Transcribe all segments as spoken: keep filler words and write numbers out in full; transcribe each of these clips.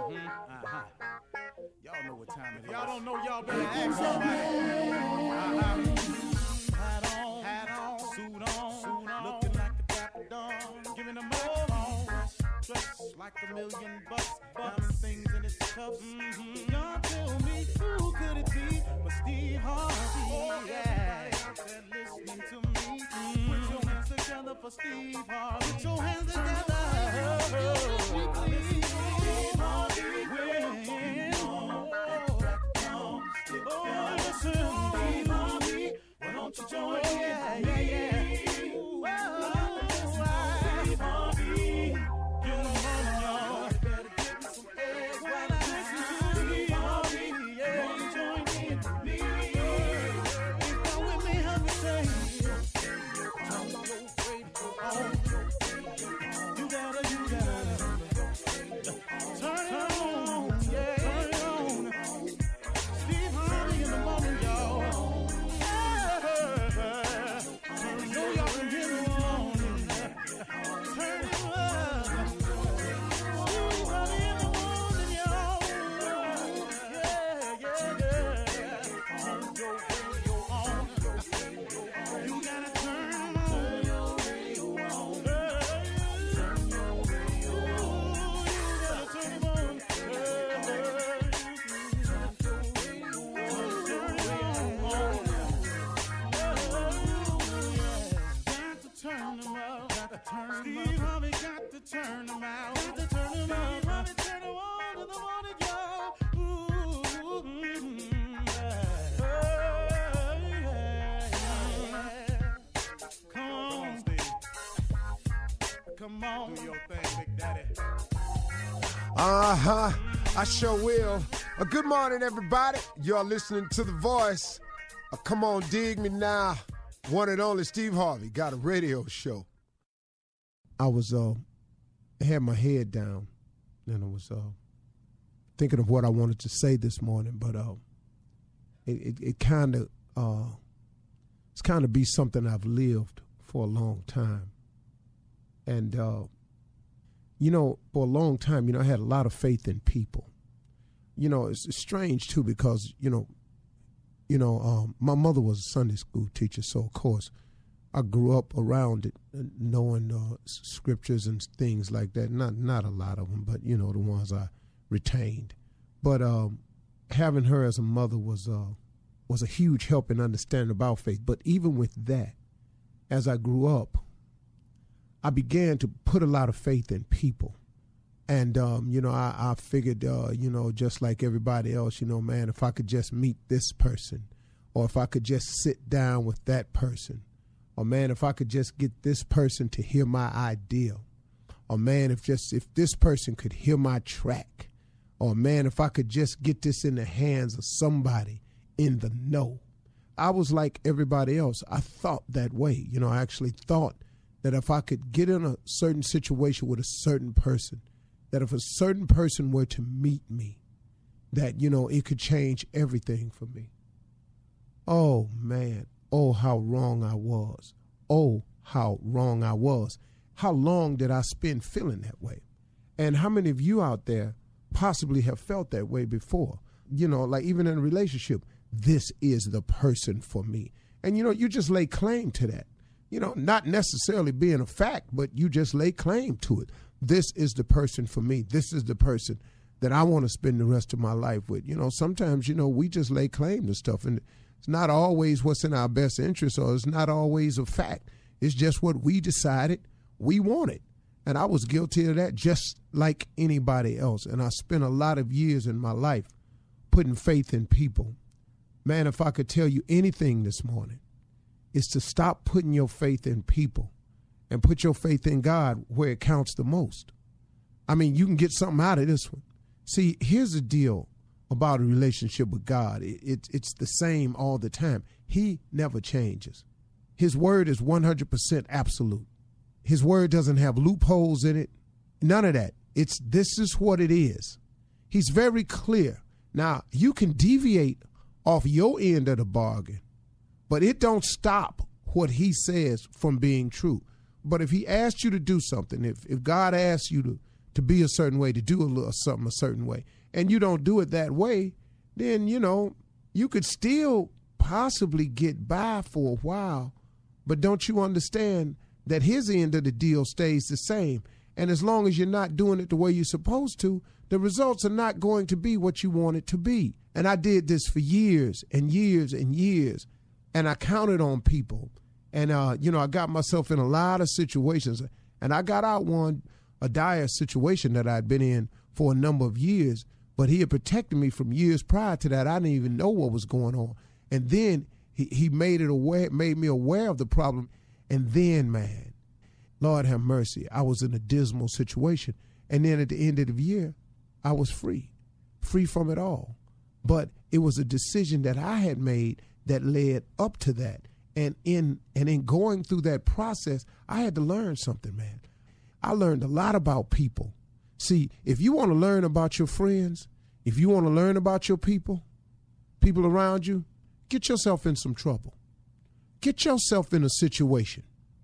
Mm-hmm. Uh-huh. Y'all know what time it is. Y'all don't know, y'all better ask somebody. Uh-huh. Hat on, hat on, suit on, suit on, looking like a dapper dawn, giving them all dressed like a million bucks, diamond things in its cuffs. Mm-hmm. Y'all tell me who could it be but Steve Harvey? Oh, yeah. Everybody listening to me, mm-hmm. Put your hands together for Steve Harvey. Put your hands together. Oh, oh, Steve Harvey. Oh, listen, Steve Harvey. Why don't you join in? Yeah, yeah, yeah. Steve Harvey got to turn them out. Got to turn them out. Steve Harvey turn them on in the morning, y'all. Ooh, mm, yeah. Yeah, yeah. Come on, Steve. Come on. Do your thing, Big Daddy. Uh-huh. I sure will. Uh, good morning, everybody. Y'all listening to The Voice. Uh, come on, dig me now. One and only Steve Harvey got a radio show. I was, uh, had my head down, and I was uh, thinking of what I wanted to say this morning, but uh, it it, it kind of, uh, it's kind of be something I've lived for a long time. And, uh, you know, for a long time, you know, I had a lot of faith in people. You know, it's, it's strange, too, because, you know, you know, um, my mother was a Sunday school teacher, so, of course, I grew up around it, knowing uh, scriptures and things like that. Not not a lot of them, but, you know, the ones I retained. But um, having her as a mother was uh, was a huge help in understanding about faith. But even with that, as I grew up, I began to put a lot of faith in people. And, um, you know, I, I figured, uh, you know, just like everybody else, you know, man, if I could just meet this person, or if I could just sit down with that person, or man, if I could just get this person to hear my idea, or man, if just if this person could hear my track, or man, if I could just get this in the hands of somebody in the know. I was like everybody else. I thought that way. You know, I actually thought that if I could get in a certain situation with a certain person, that if a certain person were to meet me, that, you know, it could change everything for me. Oh, man. Oh, how wrong I was. Oh, how wrong I was. How long did I spend feeling that way? And how many of you out there possibly have felt that way before? You know, like even in a relationship, this is the person for me. And, you know, you just lay claim to that. You know, not necessarily being a fact, but you just lay claim to it. This is the person for me. This is the person that I want to spend the rest of my life with. You know, sometimes, you know, we just lay claim to stuff, and it's not always what's in our best interest, or it's not always a fact. It's just what we decided we wanted. And I was guilty of that just like anybody else. And I spent a lot of years in my life putting faith in people. Man, if I could tell you anything this morning, it's to stop putting your faith in people and put your faith in God where it counts the most. I mean, you can get something out of this one. See, here's the deal about a relationship with God. It, it, it's the same all the time. He never changes. His word is one hundred percent absolute. His word doesn't have loopholes in it. None of that. It's this is what it is. He's very clear. Now, you can deviate off your end of the bargain, but it don't stop what he says from being true. But if he asks you to do something, if, if God asks you to, to be a certain way, to do a little something a certain way, and you don't do it that way, then, you know, you could still possibly get by for a while, but don't you understand that his end of the deal stays the same? And as long as you're not doing it the way you're supposed to, the results are not going to be what you want it to be. And I did this for years and years and years, and I counted on people. And, uh, you know, I got myself in a lot of situations, and I got out one, a dire situation that I'd been in for a number of years, but he had protected me from years prior to that. I didn't even know what was going on. And then he, he made it aware, made me aware of the problem. And then, man, Lord have mercy, I was in a dismal situation. And then at the end of the year, I was free, free from it all. But it was a decision that I had made that led up to that. And in and in going through that process, I had to learn something, man. I learned a lot about people. See, if you want to learn about your friends, if you want to learn about your people, people around you, get yourself in some trouble. Get yourself in a situation.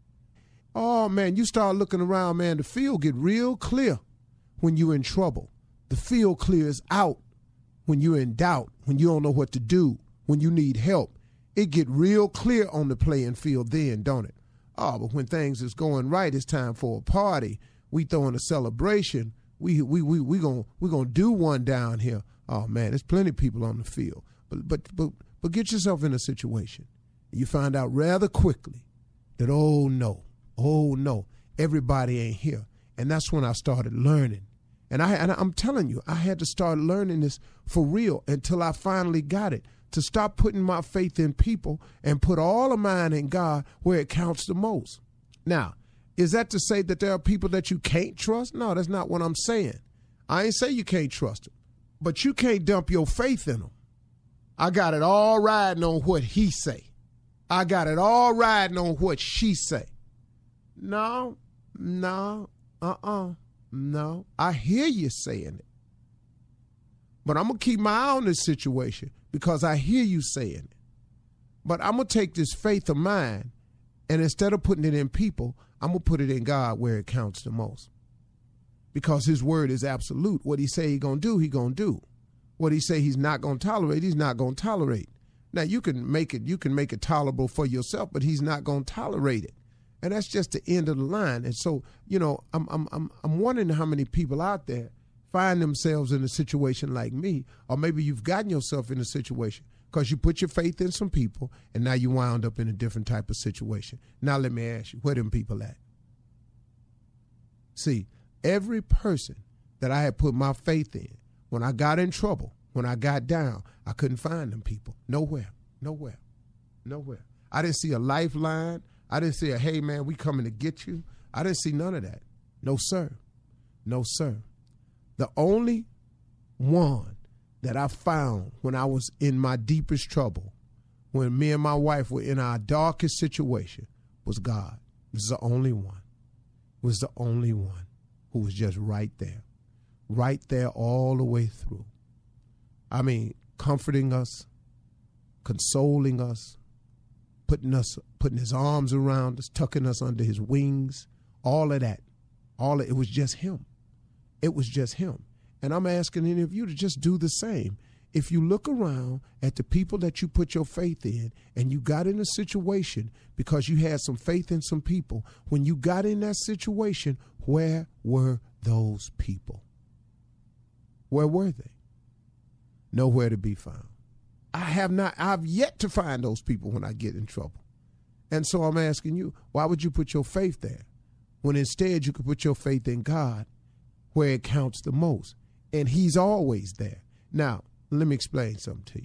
Oh, man, you start looking around, man, the field get real clear when you're in trouble. The field clears out when you're in doubt, when you don't know what to do, when you need help. It get real clear on the playing field then, don't it? Oh, but when things is going right, it's time for a party. We throwing a celebration. We we we we gonna we gonna do one down here. Oh man, there's plenty of people on the field. But but but but get yourself in a situation. You find out rather quickly that oh no, oh no, everybody ain't here. And that's when I started learning. And I and I'm telling you, I had to start learning this for real until I finally got it. To stop putting my faith in people and put all of mine in God where it counts the most. Now, is that to say that there are people that you can't trust? No, that's not what I'm saying. I ain't say you can't trust them, but you can't dump your faith in them. I got it all riding on what he say. I got it all riding on what she say. No, no, uh-uh, no. I hear you saying it, but I'm going to keep my eye on this situation because I hear you saying it. But I'm going to take this faith of mine, and instead of putting it in people, I'm going to put it in God where it counts the most. Because his word is absolute. What he say he going to do, he going to do. What he say he's not going to tolerate, he's not going to tolerate. Now, you can make it you can make it tolerable for yourself, but he's not going to tolerate it. And that's just the end of the line. And so, you know, I'm I'm I'm I'm wondering how many people out there find themselves in a situation like me, or maybe you've gotten yourself in a situation because you put your faith in some people and now you wound up in a different type of situation. Now let me ask you, where them people at? See, every person that I had put my faith in, when I got in trouble, when I got down, I couldn't find them people. Nowhere, nowhere, nowhere. I didn't see a lifeline. I didn't see a, hey, man, we coming to get you. I didn't see none of that. No, sir. No, sir. The only one that I found when I was in my deepest trouble, when me and my wife were in our darkest situation, was God. This is the only one. Was the only one who was just right there. Right there all the way through. I mean, comforting us, consoling us, putting us, putting his arms around us, tucking us under his wings, all of that. All of, it was just him. It was just him. And I'm asking any of you to just do the same. If you look around at the people that you put your faith in and you got in a situation because you had some faith in some people, when you got in that situation, where were those people? Where were they? Nowhere to be found. I have not, I've yet to find those people when I get in trouble. And so I'm asking you, why would you put your faith there when instead you could put your faith in God where it counts the most? And he's always there. Now, let me explain something to you.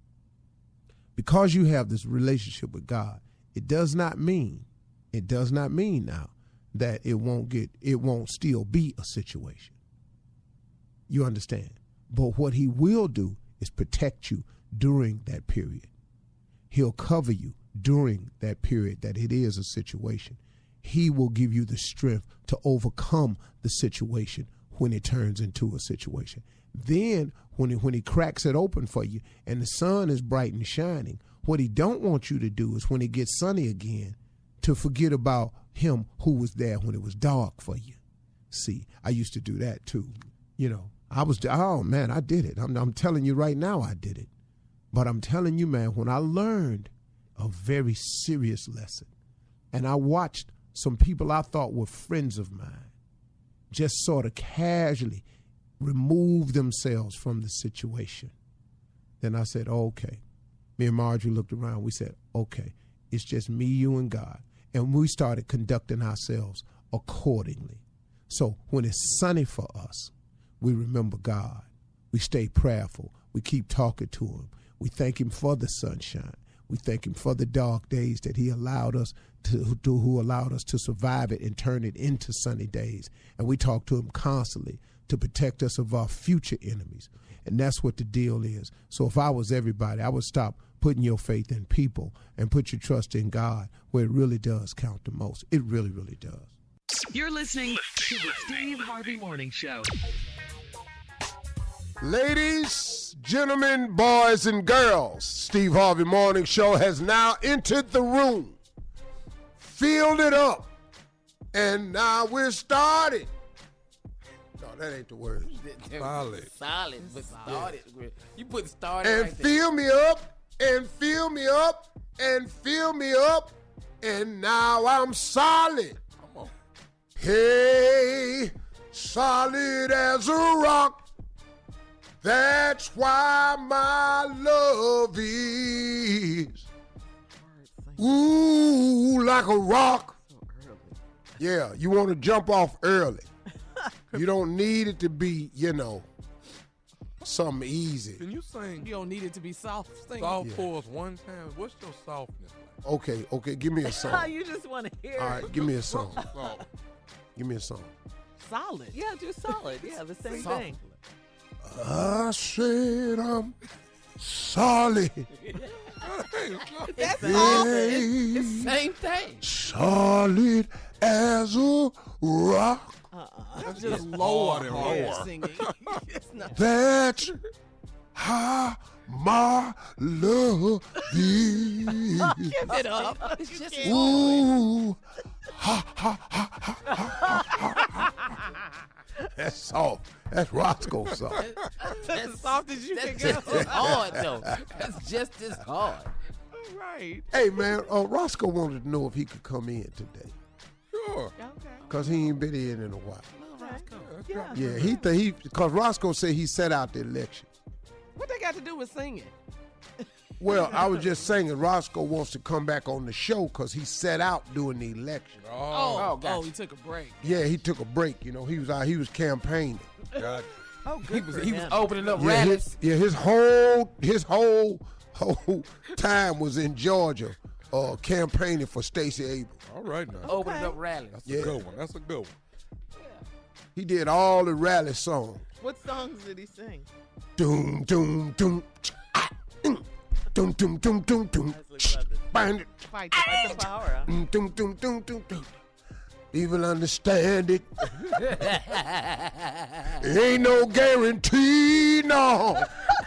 Because you have this relationship with God, it does not mean, it does not mean now that it won't get, it won't still be a situation. You understand? But what he will do is protect you during that period. He'll cover you during that period that it is a situation. He will give you the strength to overcome the situation when it turns into a situation. Then when he, when he cracks it open for you and the sun is bright and shining, what he don't want you to do is when it gets sunny again to forget about him who was there when it was dark for you. see. I used to do that too. You know, I was, oh man, I did it. I'm, I'm telling you right now, I did it. But I'm telling you, man, when I learned a very serious lesson, and I watched some people I thought were friends of mine just sort of casually remove themselves from the situation, then I said, oh, okay. Me and Marjorie looked around. We said, okay, it's just me, you, and God. And we started conducting ourselves accordingly. So when it's sunny for us, we remember God. We stay prayerful. We keep talking to him. We thank him for the sunshine. We thank him for the dark days that he allowed us to, to who allowed us to survive it and turn it into sunny days. And we talk to him constantly to protect us of our future enemies. And that's what the deal is. So if I was everybody, I would stop putting your faith in people and put your trust in God, where it really does count the most. It really, really does. You're listening to the Steve Harvey Morning Show. Ladies, gentlemen, boys, and girls, Steve Harvey Morning Show has now entered the room, filled it up, and now we're started. No, that ain't the word. Solid. Solid, but started. Yeah. You put started And right fill me up, and fill me up, and fill me up, and now I'm solid. Come on. Hey, solid as a rock. That's why my love is, ooh, like a rock. Yeah, you want to jump off early. You don't need it to be, you know, something easy. Can you sing You don't need it to be soft. Sing. soft Yeah. for us one time? What's your softness like? Okay, okay, give me a song. You just want to hear All right, give me a song. Soft. Give me a song. Solid. Yeah, just solid. Yeah, the same Soft. thing. I said I'm solid. That's Hey, It's same thing. solid as a rock. That's just lower hard and hard lower. singing. It's not. That's how my love is. Give it up. It's just Ooh, ha, ha, ha, ha, ha, ha, ha. That's soft. That's Roscoe soft. That's as soft as you That's can just go. as hard though. That's just as hard. Right. Hey, man, uh, Roscoe wanted to know if he could come in today. Sure. Okay. Because he ain't been in in a while. Yeah. Yeah, he th- he because Roscoe said he set out the election. What they got to do with singing? Well, I was just saying that Roscoe wants to come back on the show because he set out during the election. Oh, Oh, Oh, gotcha. he took a break. Yeah, he took a break. You know, he was out. He was campaigning. gotcha. Oh, good He was for he was him. opening up Yeah, rallies. his, yeah, his whole his whole whole time was in Georgia, uh, campaigning for Stacey Abrams. All right now. Opening Okay. up rallies. That's Yeah. a good one. That's a good one. He did all the rally songs. What songs did he sing? Doom doom doom. ah, mm, Doom doom doom doom doom. Bind it. Fight, fight the power. Huh? Doom doom doom doom doom doom. People understand it. Ain't no guarantee, no.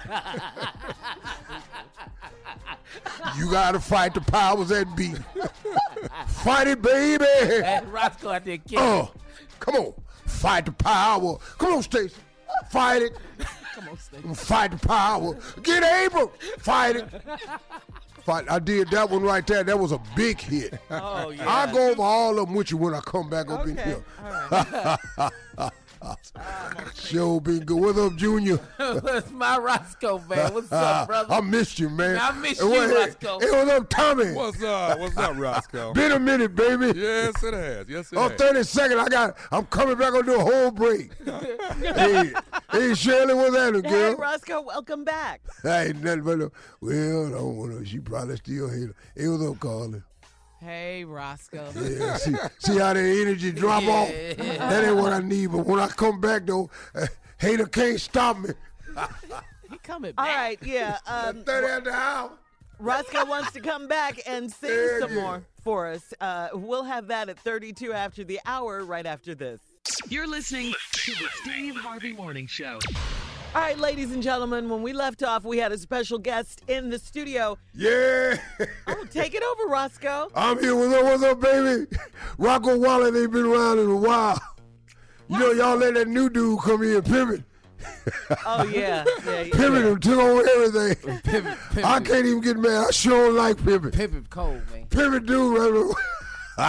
You gotta fight the powers that be. Fight it, baby. And Roscoe out there kicking. Oh, come on. Fight the power. Come on, Stacey. Fight it. Come on, stay. Fight the power. Get Abram. Fight it. Fight. I did that one right there. That was a big hit. Oh, yeah. I'll go over all of them with you when I come back up in Okay. here. All right. Show been good. What's up, Junior? What's my Roscoe, man? What's up, brother? I missed you, man. I miss Hey, you, what- hey, Roscoe. Hey, what's up, Tommy? What's up? What's up, Roscoe? Been a minute, baby. Yes, it has. Yes, it Oh, has. thirty seconds. I got. I'm coming back on do a whole break. hey, hey, Shirley, what's happening, Hey, girl? Roscoe, welcome back. I ain't nothing but a, well, I don't want to. She probably still hate her. Hey, what's up, Carly? Hey, Roscoe. Yeah, see, see how the energy drop off? That ain't what I need. But when I come back, though, uh, hater can't stop me. He coming back. All right, yeah. Um, thirty at the hour. Roscoe wants to come back and sing Yeah, some yeah. more for us. Uh, we'll have that at thirty-two after the hour, right after this. You're listening to the Steve Harvey Morning Show. All right, ladies and gentlemen, when we left off, we had a special guest in the studio. Yeah. Oh, take it over, Roscoe. I'm here. What's up, what's up, baby? Rocco Wallet ain't been around in a while. You know, y'all let that new dude come in and pimp it. Oh, yeah. yeah, yeah. Pimpin' him, took on everything. Pivot, pivot, I can't even get mad. I sure don't like Pimpin'. pivot cold, man. Pimpin' dude, right?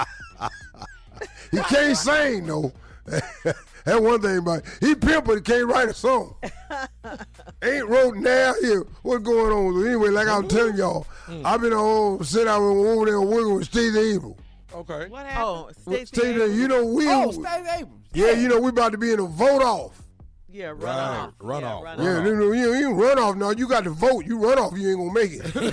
He can't sing, though. That's one thing about it. He pimp, but he can't write a song. Ain't wrote now here. What's going on? Anyway, like I was telling y'all, Mm. I've been on, sit out over there working with Stacey Abrams. Okay. What happened? Oh, Stacey Stacey, Abrams. you know, we, Oh, Stacey Abrams. yeah, you know, we about to be in a vote off. Yeah, run Right. off. Run yeah, off. Run Yeah, off. you, know, you, you run off now. You got to vote. You run off, you ain't gonna make it.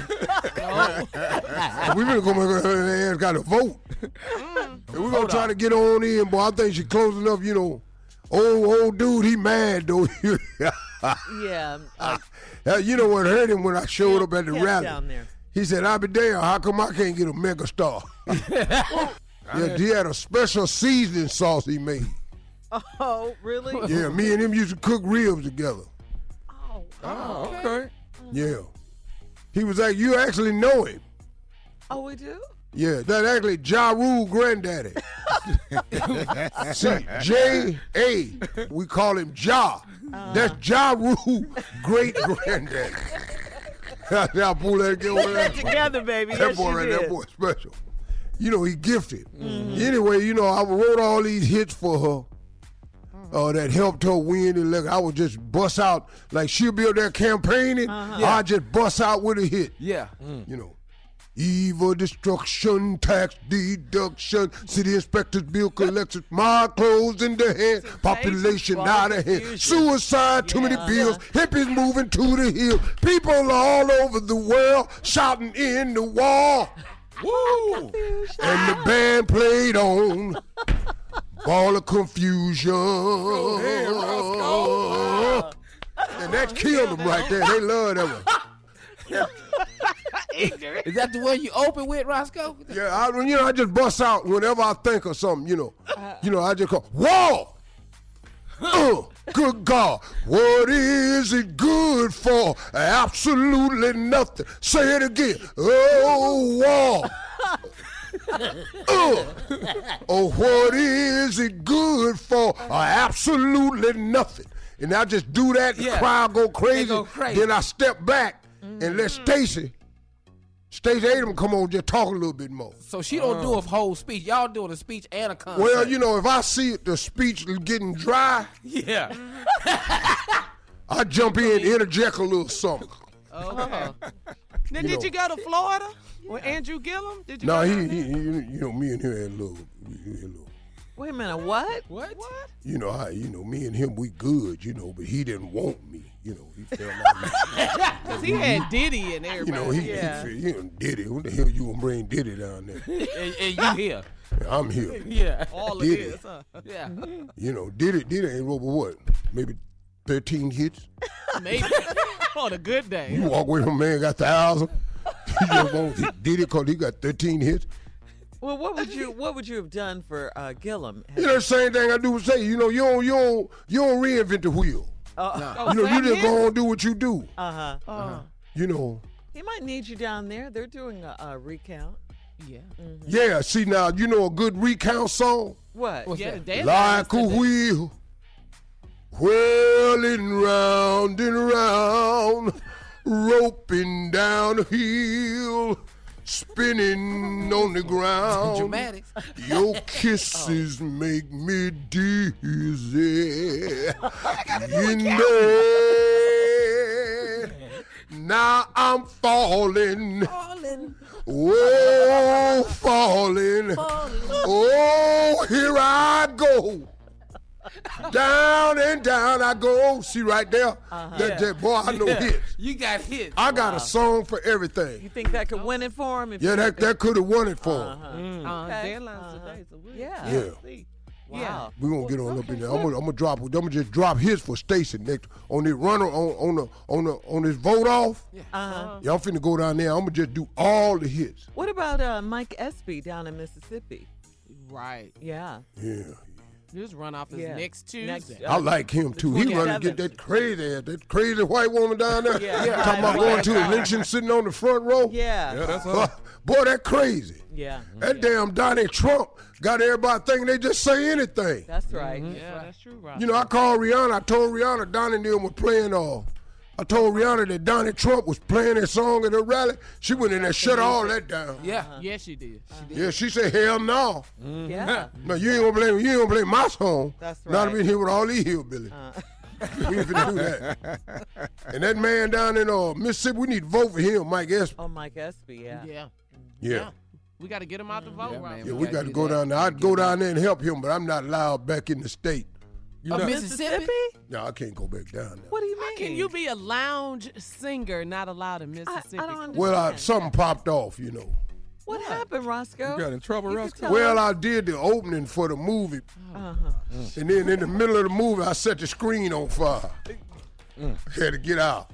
we been gonna her ass got to vote. And we're gonna try to get on in, boy. I think she close enough, you know. Old old dude, he mad though. Yeah. Uh, Uh, you know what hurt him when I showed up at the Camp rally? down there. He said, "I'll be damned. How come I can't get a mega star?" Yeah, he had a special seasoning sauce he made. Oh, really? Yeah, me and him used to cook ribs together. Oh, Oh, okay. Yeah, he was like, "You actually know him." oh, we do? Yeah, that actually Ja Rule granddaddy. See, J A, we call him Ja. That's Ja Rule great granddaddy. Now pull that again over Put there. that together, baby. That Yes, boy you right did. that boy special. You know, he gifted. Anyway, you know, I wrote all these hits for her. Uh, that helped her win the election. I would just bust out, like she'll be up there campaigning, I just bust out with a hit. Yeah. You know, evil destruction, tax deduction, city inspectors, bill collectors, my clothes in the hand, population out of hand, confusion. suicide, too many Yeah. bills, hippies moving to the hill, people all over the world shouting in the wall, Woo! and the band played on. Ball of confusion. And that killed them right there. They love that one. Is that the one you open with, Roscoe? Yeah, I, you know, I just bust out whenever I think of something, you know. You know, I just call, whoa! Uh, good God, what is it good for? Absolutely nothing. Say it again. Oh, wall. Uh, oh, what is it good for? Uh, absolutely nothing. And I just do that, and Yeah. crowd go crazy. go crazy. Then I step back and let Stacey, Stacey Abrams come on, just talk a little bit more. So she don't do a whole speech. Y'all doing a speech and a concert. Well, you know, if I see the speech getting dry, Yeah. I jump in, interject a little something. Okay. Now, You did know. you go to Florida with Andrew Gillum? Did you? No, go he, down he, there? he, you know, me and him had a little, we had a little. Wait a minute, what? What? What? You know, I, you know, me and him, we good, you know, but he didn't want me. You know, he felt like me. Cause he had Diddy and everybody. You know, he, Yeah. he, he, he Diddy. What the hell you gonna bring Diddy down there? And, and you here. I'm here. Yeah. all of Diddy. this, huh? Yeah. You know, Diddy, Diddy ain't wrote but what? Maybe thirteen hits? Maybe on a good day. You walk away from a man got thousand. You just want Diddy because he got thirteen hits. Well, what would you what would you have done for uh, Gillum? You know the same thing I do with say, you know, you don't you don't you don't reinvent the wheel. Oh, You know, you Sam just Hill? go on and do what you do. Uh huh. You know. He might need you down there. They're doing a, a recount. Yeah. Yeah, see now, you know a good recount song? What? What's Yeah, that? the Like a deadline was wheel, whirling round and round, roping down a hill, spinning on the ground. Dramatics. Your kisses make me dizzy. You know, now I'm falling. Falling. Oh, falling. Oh, here I go. Down and down I go. See right there? That, that boy, I know Yeah. hits. You got hits. I got a song for everything. You think that could win it for him? If Yeah, you- that, that could have won it for him. Uh, Okay. Deadlines Uh-huh. today, so we Yeah. Yeah. see. Wow. We're gonna get on up in there. I'm gonna, I'm gonna drop I'm gonna just drop his for Stacey next on the runner on on the on the on this vote off. Uh-huh. Y'all finna go down there. I'm gonna just do all the hits. What about uh, Mike Espy down in Mississippi? Right. Yeah. Yeah. Just run off his Yeah. next Tuesday. Next- I like him too. He run to get that crazy, that crazy white woman down there. Yeah. Yeah. Talking about going to a lynching, sitting on the front row. Yeah. Yeah, that's Uh, all. boy, that crazy. Yeah. That damn Donald Trump got everybody thinking they just say anything. That's right. Yeah, that's true, Rob. You know, I called Rihanna. I told Rihanna Donnie and them were playing all. I told Rihanna that Donald Trump was playing that song at the rally. She went in there, shut all that down. Yeah. Yes, she did. Yeah, she said, hell no. Yeah. No, you ain't gonna play. You ain't gonna play my song. That's Not right. to be here with all these hillbillies. We ain't finna do that. And that man down in uh, Mississippi, we need to vote for him, Mike Espy. Oh, Mike Espy, yeah. Yeah. Yeah. We got to get him out the vote, Yeah, Rob. man. Yeah, We we gotta got to do go that. down there. I'd go down there and help him, but I'm not allowed back in the state. You Of know, Mississippi? No, I can't go back down there. What do you mean? How can you be a lounge singer not allowed in I, Mississippi? I don't understand. Well, I, something popped off, you know. What happened, Roscoe? you got in trouble, You could Roscoe? tell Well, us. I did the opening for the movie, Uh-huh. and then in the middle of the movie, I set the screen on fire. Had to get out.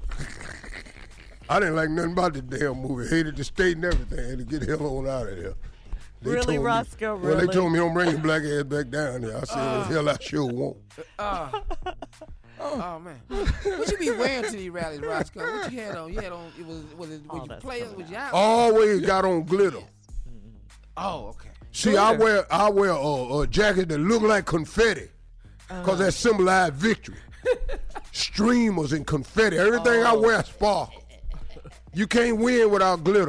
I didn't like nothing about the damn movie. Hated the state and everything. Had to get the hell on out of there. They Really, told me- Roscoe, Well, they really? told me don't bring your black ass back down there. I said, well, hell, I sure won't. Uh, oh man, what you be wearing to these rallies, Roscoe? What you had on? You had on? It was was it? Oh, Was you that's players? coming Was you out? Always got on glitter. Oh, okay. See, I wear I wear a, a jacket that look like confetti, cause that symbolize victory. Streamers and confetti. Everything I wear sparkle. You can't win without glitter.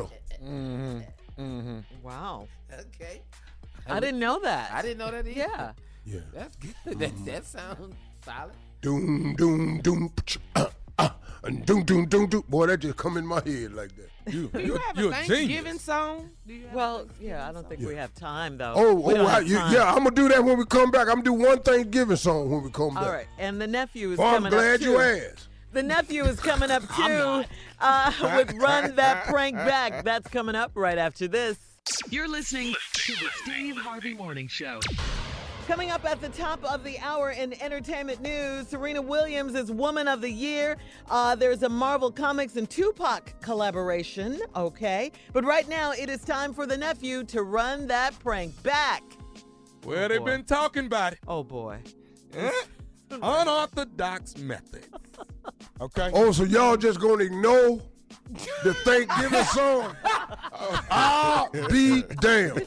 Wow. Okay. I didn't know that. I didn't know that either. Yeah. Yeah. That's good. That that sounds solid. Doom, doom, doom, pch, uh, uh, and doom, doom, doom, doom. Boy, that just come in my head like that. You, Do you have you a a Thanksgiving genius. song? Do you have Well, a yeah, I don't think we have time, though. Oh, We oh, don't I, have you- time. yeah, I'm gonna do that when we come back. I'm gonna do one Thanksgiving song when we come back. All right. And the nephew is Boy, I'm coming glad up, too. you asked. The nephew is coming up, too, uh, with Run That Prank Back. That's coming up right after this. You're listening to the Steve Harvey Morning Show. Coming up at the top of the hour in entertainment news, Serena Williams is Woman of the Year. Uh, there's a Marvel Comics and Tupac collaboration, okay? But right now, it is time for the nephew to run that prank back. Well, they've been talking about it. Oh, boy. Eh? Unorthodox methods. Okay? Oh, so y'all just gonna ignore the Thanksgiving song? I'll be damned.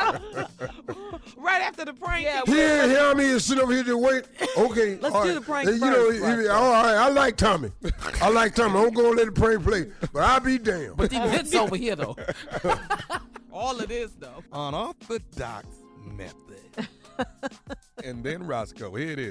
right after the prank? Yeah, He ain't hear me and sit over here just wait. Okay, Let's all do right. the prank Uh, you know, first, if- Roscoe. all right, I like Tommy. I like Tommy. I'm gonna let the prank play, but I'll be damned. But these hits over here though. All of this, though. Unorthodox method. And then Roscoe. Here it is.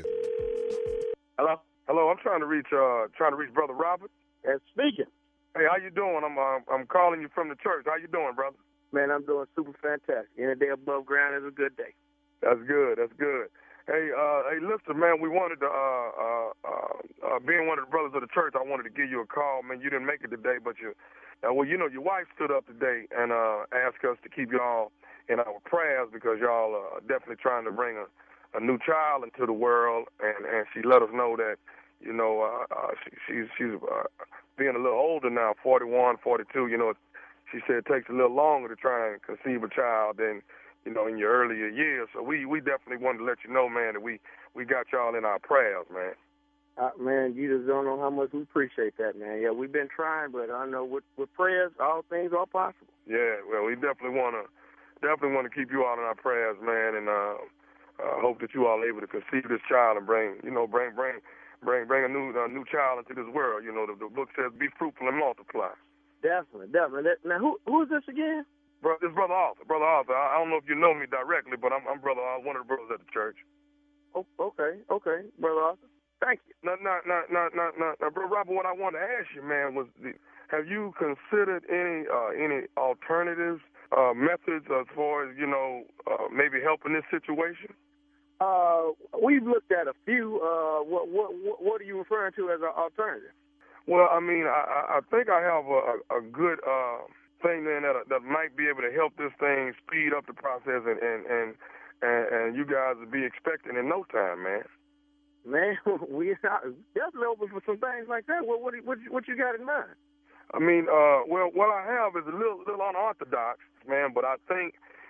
Hello? Hello, I'm trying to reach uh trying to reach Brother Robert. And speaking, Hey, how you doing? I'm uh, I'm calling you from the church. How you doing, brother? man, I'm doing super fantastic. Any day above ground is a good day. That's good. That's good. Hey, uh, hey, listen, man. We wanted to, uh, uh, uh, uh, being one of the brothers of the church, I wanted to give you a call, man. You didn't make it today, but you, uh, well, you know, your wife stood up today and uh, asked us to keep y'all in our prayers because y'all are definitely trying to bring a, a new child into the world, and, and she let us know that, you know, uh, uh, she, she's she's uh, being a little older now, forty-one, forty-two. You know, she said it takes a little longer to try and conceive a child than, you know, in your earlier years. So we, we definitely wanted to let you know, man, that we, we got y'all in our prayers, man. Uh, man, you just don't know how much we appreciate that, man. Yeah, we've been trying, but I know with, with prayers, all things are possible. Yeah, well, we definitely want to definitely want to keep you all in our prayers, man, and uh, uh, hope that you all are able to conceive this child and bring, you know, bring bring bring bring a new a new child into this world. You know, the, the book says, "Be fruitful and multiply." Definitely, definitely. That, now, who who is this again? Bro, this brother Arthur, brother Arthur. I, I don't know if you know me directly, but I'm, I'm brother Arthur, one of the brothers at the church. Oh, okay, okay, Brother Arthur. Thank you. Now, now, now, now, now, now, now, Brother Robert, what I wanted to ask you, man, was the, have you considered any uh, any alternatives, uh, methods as far as, you know, uh, maybe helping this situation? Uh, we've looked at a few. Uh, what what what, what are you referring to as an alternative? Well, I mean, I, I think I have a, a good uh, thing then that that might be able to help this thing speed up the process, and and and, and, and you guys will be expecting in no time, man. Man, we are definitely open for some things like that. What what what, what you got in mind? I mean, uh, well, what I have is a little little unorthodox, man, but I think,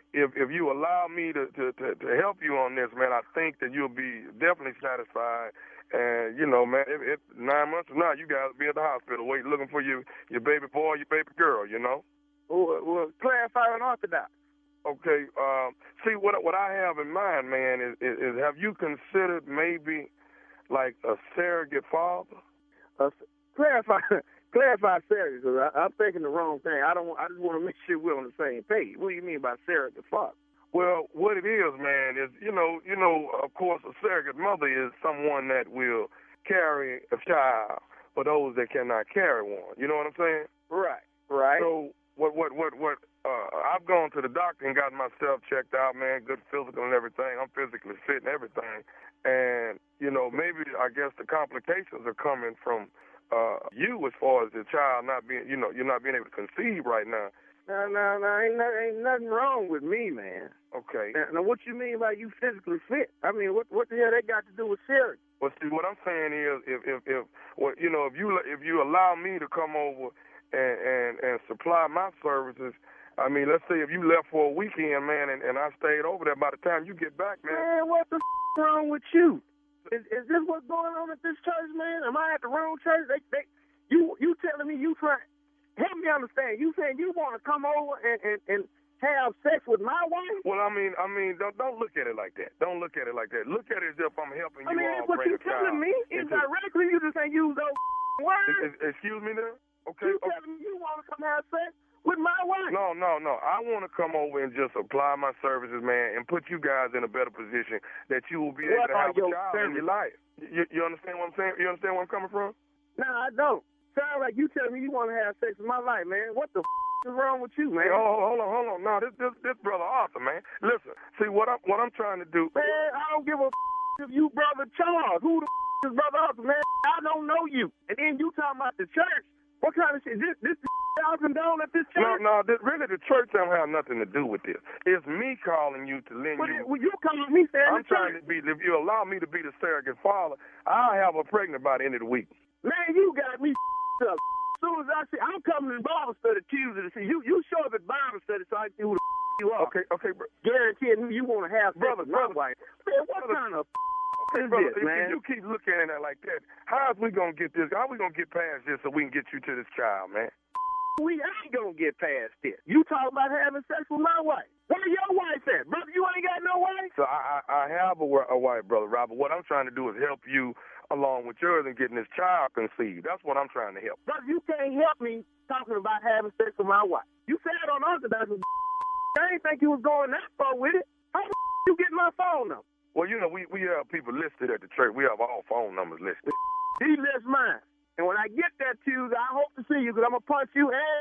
if if you allow me to, to, to, to help you on this, man, I think that you'll be definitely satisfied. And, you know, man, if, if nine months from now, you guys will be at the hospital waiting, looking for you, your baby boy, your baby girl, you know? Well, well clarify unorthodox. Okay. Um, see, what what I have in mind, man, is, is, is have you considered maybe like a surrogate father? Uh, clarify, clarify surrogate, because I'm thinking the wrong thing. I don't. I just want to make sure we're on the same page. What do you mean by surrogate father? Well, what it is, man, is you know, you know, of course, a surrogate mother is someone that will carry a child for those that cannot carry one. You know what I'm saying? Right. Right. So what what what what? Uh, I've gone to the doctor and gotten myself checked out, man, good physical and everything. I'm physically fit and everything. And, you know, maybe I guess the complications are coming from uh, you as far as the child not being, you know, you're not being able to conceive right now. No, no, no, ain't, no, ain't nothing wrong with me, man. Okay. Now, now, what you mean by you physically fit? I mean, what what the hell that got to do with surrogate? Well, see, what I'm saying is, if if if well, you know, if you if you allow me to come over and and, and supply my services. I mean, let's say if you left for a weekend, man, and, and I stayed over there, by the time you get back, man. Man, what the f- wrong with you? Is, is this what's going on at this church, man? Am I at the wrong church? They, they, you you telling me you trying, help me understand. You saying you want to come over and, and, and have sex with my wife? Well, I mean, I mean, don't, don't look at it like that. Don't look at it like that. Look at it as if I'm helping you I mean, all what bring you a child. telling me indirectly, you just ain't use those words. Excuse me now? Okay. You okay. telling me you want to come have sex with my wife? No, no, no. I want to come over and just apply my services, man, and put you guys in a better position that you will be What able to have a your child services? in your life. You, you understand what I'm saying? You understand where I'm coming from? No, I don't. Sound like you telling me you want to have sex with my life, man. What the f- is wrong with you, man? Hey, hold, hold on, hold on. No, this, this, this brother Arthur, man. Listen, see what I'm, what I'm trying to do. Man, I don't give a f- if you brother Charles. Who the f- is brother Arthur, man? I don't know you. And then you talking about the church. What kind of shit? This, this y'all condone at this church? No, no, this, really the church don't have nothing to do with this. It's me calling you to lend Well, you. well, you calling me saying I'm the trying church. to be, if you allow me to be the surrogate father, I'll have her pregnant by the end of the week. Man, you got me up. As soon as I see, I'm coming to Bible study Tuesday to see you. You show up at Bible study so I can see who the f- you are. Okay, okay, bro. Guaranteeing you want to have Brother, sex with my brother. wife. Man, what Brother. kind of Okay, is brother, this, if man? you keep looking at it like that, how is we gonna get this? How we gonna get past this so we can get you to this child, man? We ain't gonna get past this. You talking about having sex with my wife? Where your wife at, brother? You ain't got no wife. So I, I, I have a, wa- a wife, brother Robert. What I'm trying to do is help you along with yours and getting this child conceived. That's what I'm trying to help. Brother, you can't help me talking about having sex with my wife. You said on Orthodox, I ain't think you was going that far with it. How the you get my phone number? Well, you know, we, we have people listed at the church. We have all phone numbers listed. He lists mine. And when I get that Tuesday, I hope to see you because I'm going to punch you and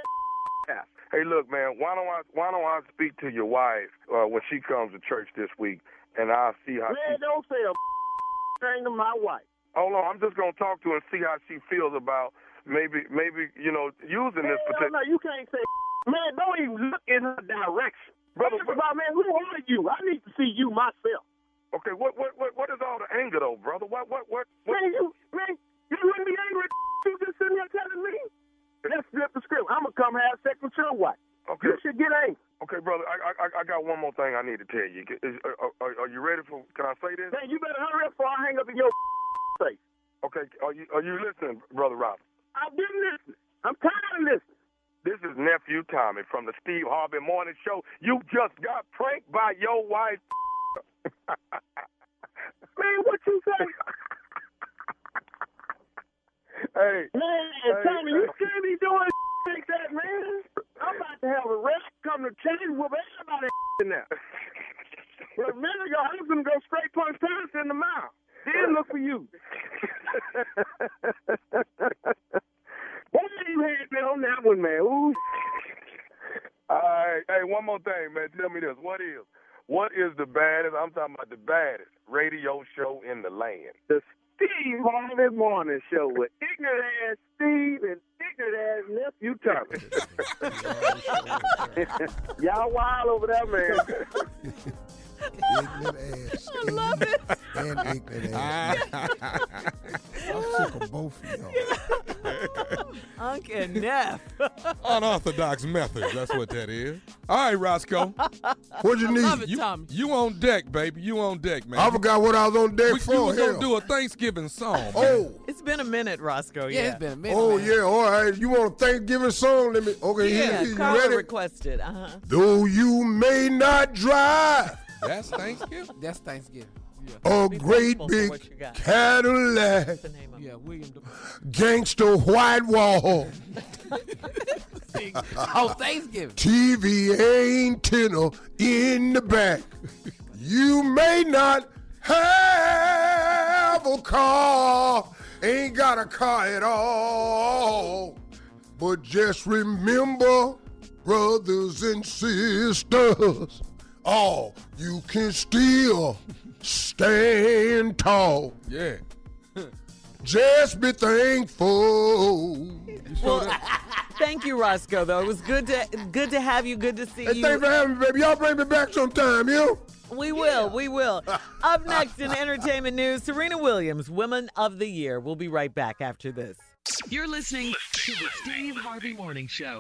Hey, look, man, why don't I why don't I speak to your wife uh, when she comes to church this week, and I'll see how man, she... don't say a thing to my wife. Hold on, I'm just going to talk to her and see how she feels about maybe, maybe you know, using this Hell particular... no, you can't say man, don't even look in her direction. Brother, First of all, man, who are you? I need to see you myself. Okay, what what what what is all the anger though, brother? What what what? what? Man, you man, you wouldn't be angry at you just sitting here telling me. Let's flip the script. I'm gonna come have sex with your wife. Okay. You should get angry. Okay, brother. I I I got one more thing I need to tell you. Is, are, are, are you ready for? Can I say this? Man, you better hurry up before I hang up in your face. Okay. Are you are you listening, brother Robert? I've been listening. I'm tired of listening. This is nephew Tommy from the Steve Harvey Morning Show. You just got pranked by your wife. Man, what you say? Hey, man, hey, Tommy, you hey. can't be doing like that, man. I'm about to have a rap come to change with everybody in there. Well, a minute ago, I was going to go straight punch Thomas in the mouth. Then look for you. Why you had me on that one, man? Ooh. All right. Hey, one more thing, man. Tell me this. What is what is the baddest? I'm talking about the baddest radio show in the land. The Steve Harvey Morning Show with ignorant ass Steve and ignorant ass nephew Tommy. Y'all wild over there, man. Ignorant ass. I love it. And ignorant ass. I'm sick of both of y'all. Unc and Neff. Unorthodox methods. That's what that is. All right, Roscoe. What you need? Love it, You, Tommy. you on deck, baby. You on deck, man. I forgot what I was on deck we, for. you was hell. gonna do a Thanksgiving song. Man. Oh, It's been a minute, Roscoe. Yeah, Yeah, it's been a minute. oh man. yeah. All right. You want a Thanksgiving song? Let me. Okay, Yeah, here, you Carla ready? requested. Uh-huh. Though you may not drive That's Thanksgiving. That's Thanksgiving. a Be great thankful for big what you got. Cadillac, What's the name of it? Yeah, William. gangster white wall, Oh, Thanksgiving. T V antenna in the back. You may not have a car, ain't got a car at all, but just remember, brothers and sisters, oh, you can still stand tall. Yeah. Just be thankful. You sure that? Thank you, Roscoe. Though it was good to good to have you. Good to see Hey, you. thanks for having me, baby. Y'all bring me back sometime, you? We will. We will. Up next in entertainment news, Serena Williams, Woman of the Year. We'll be right back after this. You're listening to the Steve Harvey Morning Show.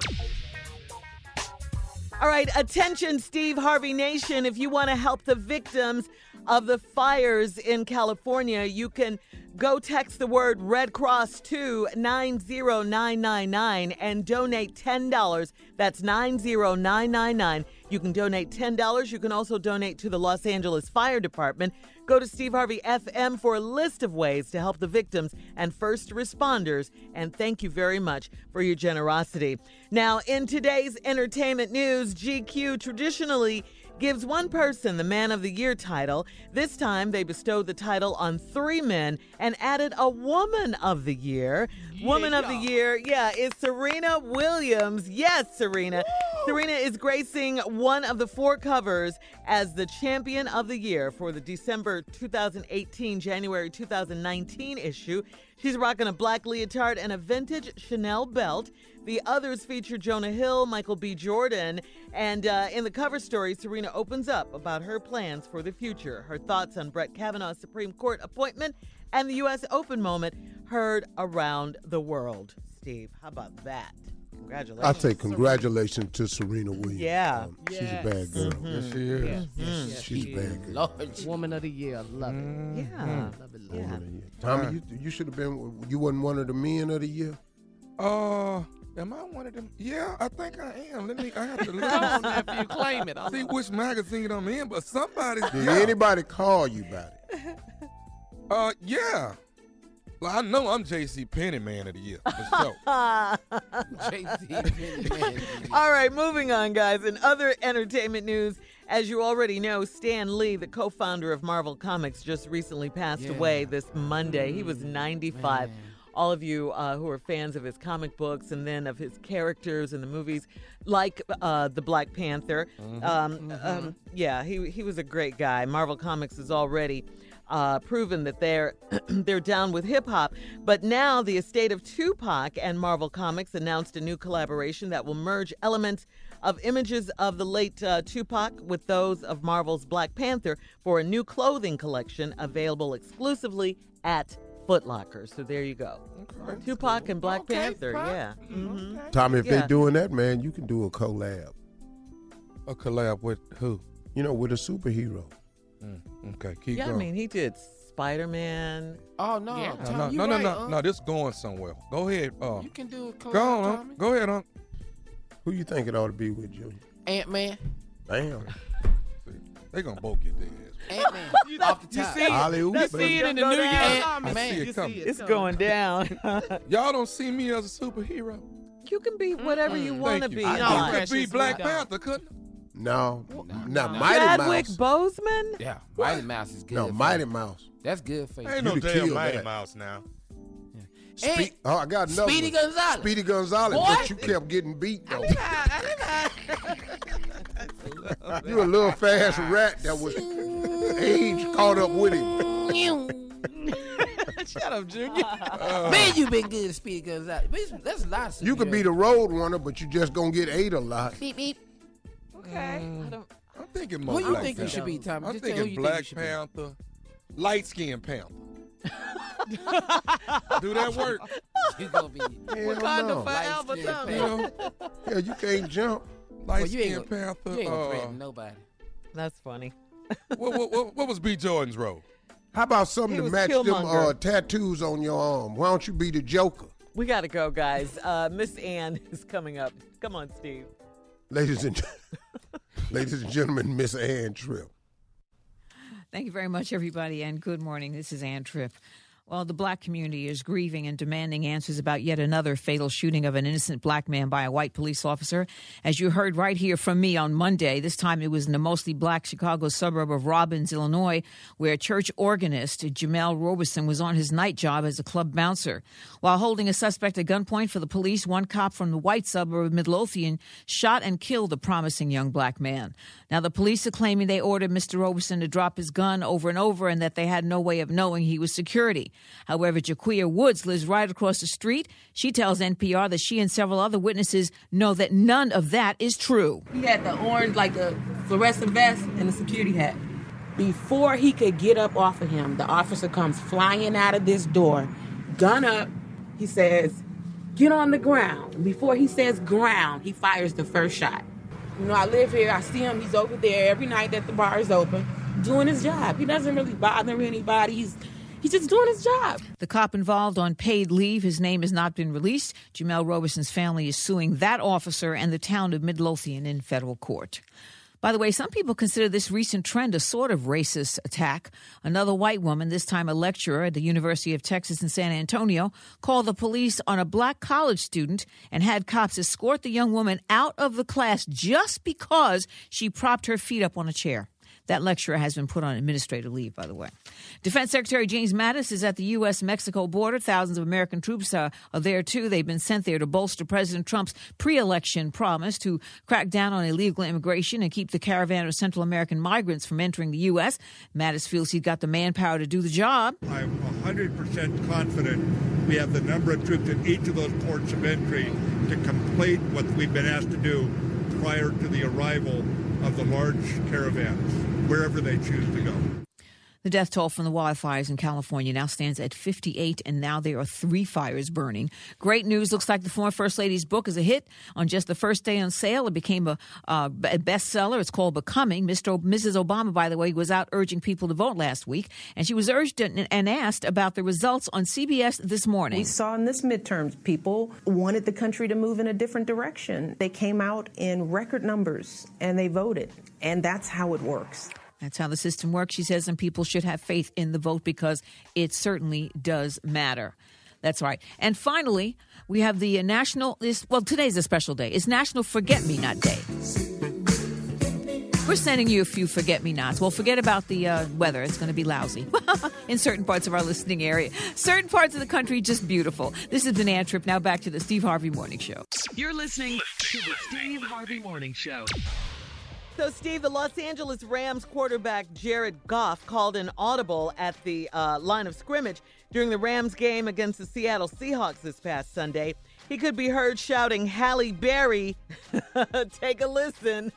All right, attention, Steve Harvey Nation. If you want to help the victims of the fires in California, you can go text the word Red Cross to nine zero nine nine nine and donate ten dollars. That's nine zero nine nine nine. You can donate ten dollars. You can also donate to the Los Angeles Fire Department. Go to Steve Harvey F M for a list of ways to help the victims and first responders. And thank you very much for your generosity. Now, in today's entertainment news, G Q traditionally gives one person the Man of the Year title. This time, they bestowed the title on three men and added a Woman of the Year. Yeah, Woman of the y'all. Year, yeah, is Serena Williams. Yes, Serena. Serena is gracing one of the four covers as the Champion of the Year for the December two thousand eighteen, January two thousand nineteen issue. She's rocking a black leotard and a vintage Chanel belt. The others feature Jonah Hill, Michael B. Jordan, and uh, in the cover story, Serena opens up about her plans for the future, her thoughts on Brett Kavanaugh's Supreme Court appointment, and the U S Open moment heard around the world. Steve, how about that? Congratulations. I say congratulations to Serena Williams. Yeah. Um, she's Yes. a bad girl. Mhm. Yes, she is. Yes, yes, yes, She's she a bad is. girl. Lord, Woman of the Year. Love it. Mm-hmm. Yeah. Love it, love Yeah. it. Tommy, you, you should have been, you wasn't one of the men of the year? Uh, am I one of them? Yeah, I think I am. Let me. I have to look. Come on, nephew, claim it. See which magazine I'm in, but somebody. Did Yeah. anybody call you about it? Uh, yeah. Well, I know I'm J C Penney Man of the Year for sure. J C Penney, man. All right, moving on, guys. In other entertainment news, as you already know, Stan Lee, the co-founder of Marvel Comics, just recently passed Yeah. away this Monday. He was ninety-five. Man. All of you uh, who are fans of his comic books and then of his characters in the movies, like uh, the Black Panther, um, um, yeah, he he was a great guy. Marvel Comics is already uh, proven that they're they're down with hip hop, but now the estate of Tupac and Marvel Comics announced a new collaboration that will merge elements of images of the late uh, Tupac with those of Marvel's Black Panther for a new clothing collection available exclusively at Foot Locker. So there you go. Okay. Tupac and Black Okay, Panther, Pac. yeah. hmm Tommy, if Yeah. they doing that, man, you can do a collab. A collab with who? You know, with a superhero. Mm, okay, keep Yeah, I going. mean, he did Spider-Man. Oh, no. Yeah. no, Tom, no, you no, right, no, Unc. no. This going somewhere. Go ahead. Uh, You can do a collab, go on. Tommy. Unc. Go ahead, Unc. Who you think it ought to be with, Junior? Ant-Man. Damn. They gonna both get their ass. Ant-Man. Off the You top. see it? Hollywood, You baby. see it in the Go New down. York I Times. see it You coming. see It's coming. going down. Y'all don't see me as a superhero. You can be whatever you Mm-mm. want to Thank be. you. I in know, I life. could Precious, be we Black don't. Panther, couldn't I? No. Now, no. Mighty Chadwick Mouse. Boseman? Yeah, Mighty Mouse is good. No, for Mighty you. Mouse. That's good for you. Ain't You no to damn kill Mighty that. Mouse now. Spe- oh, I got another Speedy one. Gonzalez. Speedy Gonzalez, Boy. but you kept getting beat, though. You a little fast rat that was age caught up with him. Shut up, Junior. Man, you been good at Speedy Gonzalez. But it's- that's a lot of You could be the road runner, but you just gonna get ate a lot. Beep, beep. Okay. I don't, I'm thinking more Who you Black think you Panther. should be, Tommy? I'm Just tell me who thinking you think you Black should be. Panther, light skinned Panther. Do that work? You gonna be Wakanda no. forever, light-skinned Tommy. You know, Yeah, you can't jump. light Well, you ain't skinned gonna- Panther. You ain't gonna uh, threaten nobody. That's funny. what, what, what, what was B. Jordan's role? How about something He to was match them Killmonger. uh, tattoos on your arm? Why don't you be the Joker? We got to go, guys. Uh, Miss Ann is coming up. Come on, Steve. Ladies and ladies and gentlemen, Miss Ann Tripp. Thank you very much, everybody, and good morning. This is Ann Tripp. Well, the black community is grieving and demanding answers about yet another fatal shooting of an innocent black man by a white police officer. As you heard right here from me on Monday, this time it was in the mostly black Chicago suburb of Robbins, Illinois, where church organist Jamel Robeson was on his night job as a club bouncer. While holding a suspect at gunpoint for the police, one cop from the white suburb of Midlothian shot and killed the promising young black man. Now, the police are claiming they ordered Mister Robeson to drop his gun over and over and that they had no way of knowing he was security. However, Jaquia Woods lives right across the street. She tells N P R that she and several other witnesses know that none of that is true. He had the orange, like a fluorescent vest and a security hat. Before he could get up off of him, the officer comes flying out of this door, gun up. He says, "Get on the ground." Before he says ground, he fires the first shot. You know, I live here. I see him. He's over there every night that the bar is open, doing his job. He doesn't really bother anybody. He's He's just doing his job. The cop involved on paid leave, his name has not been released. Jamel Robeson's family is suing that officer and the town of Midlothian in federal court. By the way, some people consider this recent trend a sort of racist attack. Another white woman, this time a lecturer at the University of Texas in San Antonio, called the police on a black college student and had cops escort the young woman out of the class just because she propped her feet up on a chair. That lecturer has been put on administrative leave, by the way. Defense Secretary James Mattis is at the U S Mexico border. Thousands of American troops uh, are there, too. They've been sent there to bolster President Trump's pre-election promise to crack down on illegal immigration and keep the caravan of Central American migrants from entering the U S. Mattis feels he's got the manpower to do the job. I'm one hundred percent confident we have the number of troops at each of those ports of entry to complete what we've been asked to do prior to the arrival of the large caravans, wherever they choose to go. The death toll from the wildfires in California now stands at fifty-eight, and now there are three fires burning. Great news. Looks like the former First Lady's book is a hit. On just the first day on sale, it became a, uh, a bestseller. It's called Becoming. Mister O- Missus Obama, by the way, was out urging people to vote last week, and she was urged and, and asked about the results on C B S this morning. We saw in this midterm, people wanted the country to move in a different direction. They came out in record numbers, and they voted, and that's how it works. That's how the system works, she says, and people should have faith in the vote because it certainly does matter. That's right. And finally, we have the national, this, well, today's a special day. It's National Forget-Me-Not Day. We're sending you a few forget-me-nots. Well, forget about the uh, weather. It's going to be lousy in certain parts of our listening area. Certain parts of the country, just beautiful. This has been Ann Tripp. Now back to the Steve Harvey Morning Show. You're listening to the Steve Harvey Morning Show. So, Steve, the Los Angeles Rams quarterback Jared Goff called an audible at the uh, line of scrimmage during the Rams game against the Seattle Seahawks this past Sunday. He could be heard shouting, "Halle Berry." Take a listen.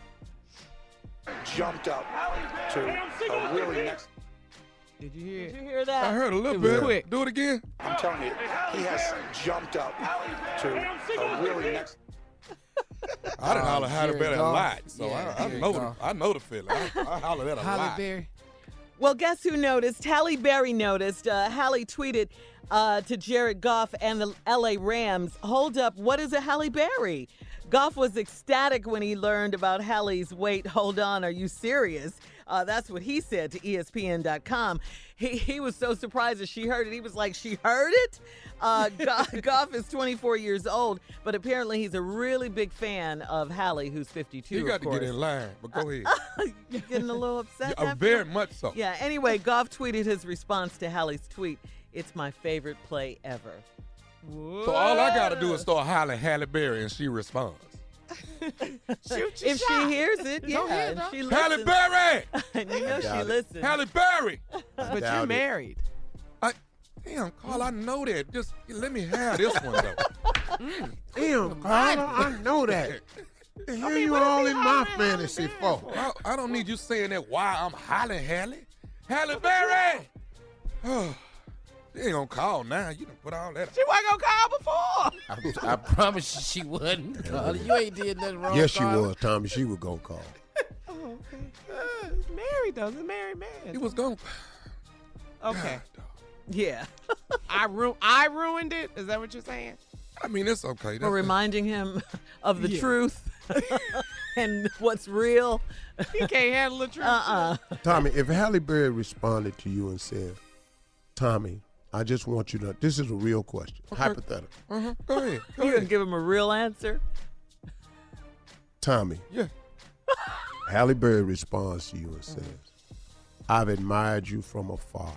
Jumped up to a really next. Did you hear it? Did you hear that? I heard a little It was bit. quick. Do it again. I'm telling you, he has jumped up to a really next. I done Oh, holler Halle Jared Berry a Goff. lot, so Yeah, I, I Jared know the, Goff. I know the feeling. I, I holler that a Halle lot. Berry. Well, guess who noticed? Halle Berry noticed. Uh, Halle tweeted uh, to Jared Goff and the L A Rams, "Hold up, what is a Halle Berry?" Goff was ecstatic when he learned about Halle's "Wait, hold on, are you serious?" Uh, that's what he said to E S P N dot com. He, he was so surprised that she heard it. He was like, "She heard it?" Uh, Goff, Goff is twenty-four years old, but apparently he's a really big fan of Halle, who's fifty-two, You got of to course. get in line, but go ahead. You're getting a little upset? Yeah, after very that? much so. Yeah, anyway, Goff tweeted his response to Halle's tweet. "It's my favorite play ever." So all I got to do is start hollering Halle Berry, and she responds. If she hears it, yeah. ahead, if she Halle listens. Berry! And you know she doubt it. listens. Halle Berry! But doubt you're it. married. I, damn, Carl, I know that. Just let me have this one, though. Damn, Carla, I know that. The hell you all in my fantasy for? I, I don't need you saying that while I'm hollering Halle. Halle Berry! She ain't gonna call now. You done put all that. She wasn't gonna call before. I, I promise you she wasn't. Carla. You ain't did nothing wrong. Yes, she Carla. was, Tommy. She was gonna call. Oh, okay. Uh, he's married though. He's a married man. He was gonna. Okay. Yeah. I ru- I ruined it. Is that what you're saying? I mean, it's okay. For reminding him of the Yeah. truth and what's real. He can't handle the truth. Uh-uh. Tommy, if Halle Berry responded to you and said, Tommy, I just want you to, this is a real question, Okay. hypothetical. Uh-huh. Go ahead. Go You ahead. gonna give him a real answer? Tommy, Yeah. Halle Berry responds to you and says, I've admired you from afar.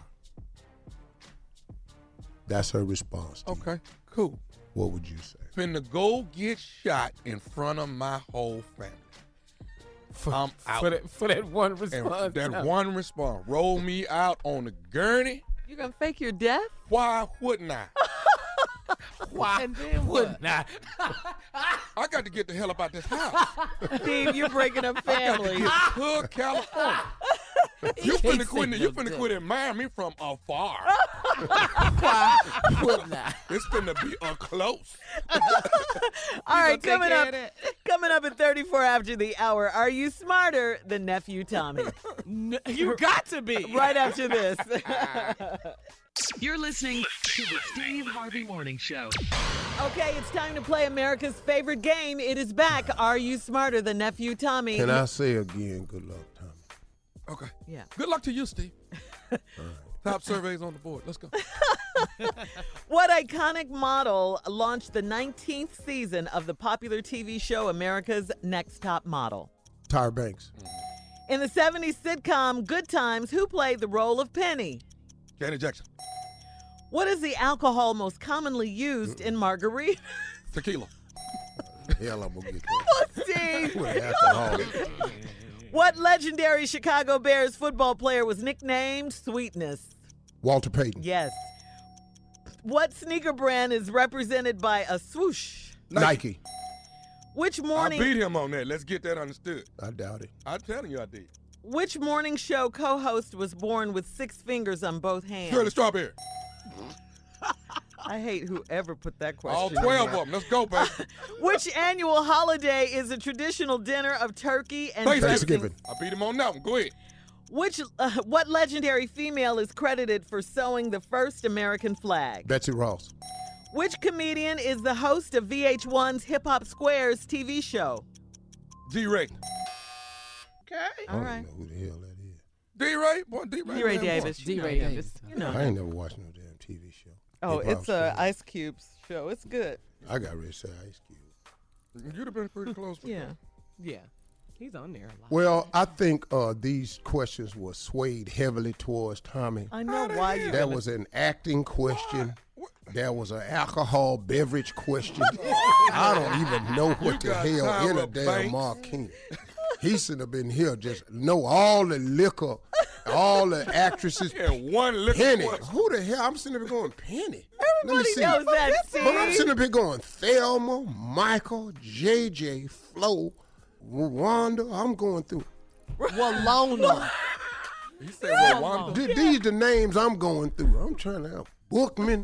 That's her response to you. Okay. Cool. What would you say? Finna go get shot in front of my whole family. For, I'm out. for, that, for that one And response. that no. one response. Roll me out on the gurney. You gonna fake your death? Why wouldn't I? Why And then wouldn't I? I got to get the hell up out this house. Steve, you're breaking up I got to families. get to California. You can't finna quit. say You no finna death. quit admiring me from afar. Why wouldn't I? It's finna be a close. All right, gonna coming take care up, of that? coming up at thirty-four after the hour. Are you smarter than nephew Tommy? N- you got to be. Right after this. You're listening to the Steve Harvey Morning Show. Okay, it's time to play America's favorite game. It is back. Are you smarter than nephew Tommy? Can I say again, good luck, Tommy? Okay. Yeah. Good luck to you, Steve. Top surveys on the board. Let's go. What iconic model launched the nineteenth season of the popular T V show America's Next Top Model? Tyra Banks. In the seventies sitcom Good Times, who played the role of Penny? Janet Jackson. What is the alcohol most commonly used in margarita? Tequila. Hell, I'm gonna get that. Steve. With an alcoholic. What legendary Chicago Bears football player was nicknamed Sweetness? Walter Payton. Yes. What sneaker brand is represented by a swoosh? Nike. Which I morning beat him on that. Let's get that understood. I doubt it. I'm telling you I did. Which morning show co-host was born with six fingers on both hands? Shirley Strawberry. I hate whoever put that question. All in twelve there. of them. Let's go, baby. Which annual holiday is a traditional dinner of turkey and Thanksgiving. dressing? I beat him on that one. Go ahead. Which uh, what legendary female is credited for sewing the first American flag? Betsy Ross. Which comedian is the host of V H one's Hip Hop Squares T V show? D-Ray. Okay. I All don't right. know who the hell that is. D-Ray? Boy, D-Ray. D-Ray man, boy. Davis. you know D-Ray him. Davis. You know I him. ain't never watched no damn T V show. Oh, Hip-Hop it's a Squares. Ice Cube's show. It's good. I got ready to say Ice Cube. You'd have been pretty close. Yeah. Yeah. He's on there a lot. Well, I think uh, these questions were swayed heavily towards Tommy. I know why you. That was an acting question. There was an alcohol beverage question. I don't even know what You the got hell in a Tyra damn Banks. martini. He should have been here just know all the liquor, all the actresses. Yeah, one liquor Penny. question. Who the hell? I'm sitting there going, Penny. Let me Everybody see. knows that, But I'm Steve. sitting up here going, Thelma, Michael, J J, Flo, Wanda. I'm going through. Walona. He said, well, Wanda. Th- These the names I'm going through. I'm trying to help. Bookman.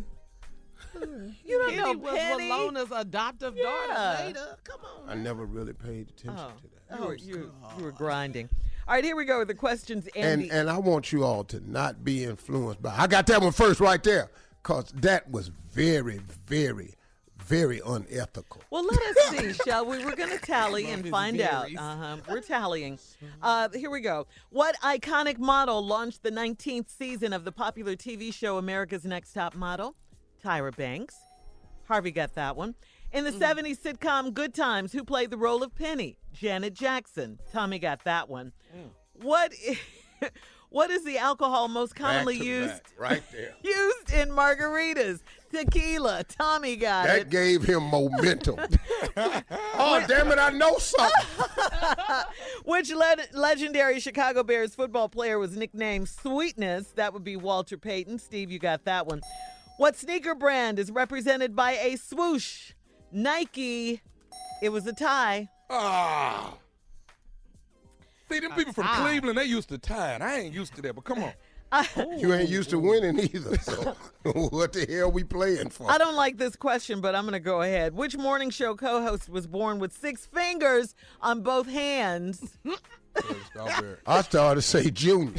You don't Penny know was Penny. Walona's adoptive Yeah. daughter later. Come on. I never really paid attention Oh, to that. you, were, you, you were grinding. All right, here we go with the questions. And Andy. and I want you all to not be influenced by. I got that one first right there, cause that was very, very, very unethical. Well, let us see, shall we? We're going to tally Love and his find out. berries. Uh-huh. We're tallying. Uh, here we go. What iconic model launched the nineteenth season of the popular T V show America's Next Top Model? Tyra Banks. Harvey got that one. In the seventies sitcom Good Times, who played the role of Penny? Janet Jackson. Tommy got that one. What is, what is the alcohol most commonly Back to used back, right there. used in margaritas? Tequila. Tommy got That it. gave him momentum. Oh, damn it, I know something. Which le- legendary Chicago Bears football player was nicknamed Sweetness? That would be Walter Payton. Steve, you got that one. What sneaker brand is represented by a swoosh? Nike. It was a tie. Ah. See, them people from tie. Cleveland, they used to tie it. I ain't used to that, but come on. You ain't used to winning either. So what the hell we playing for? I don't like this question, but I'm going to go ahead. Which morning show co-host was born with six fingers on both hands? I started to say Junior.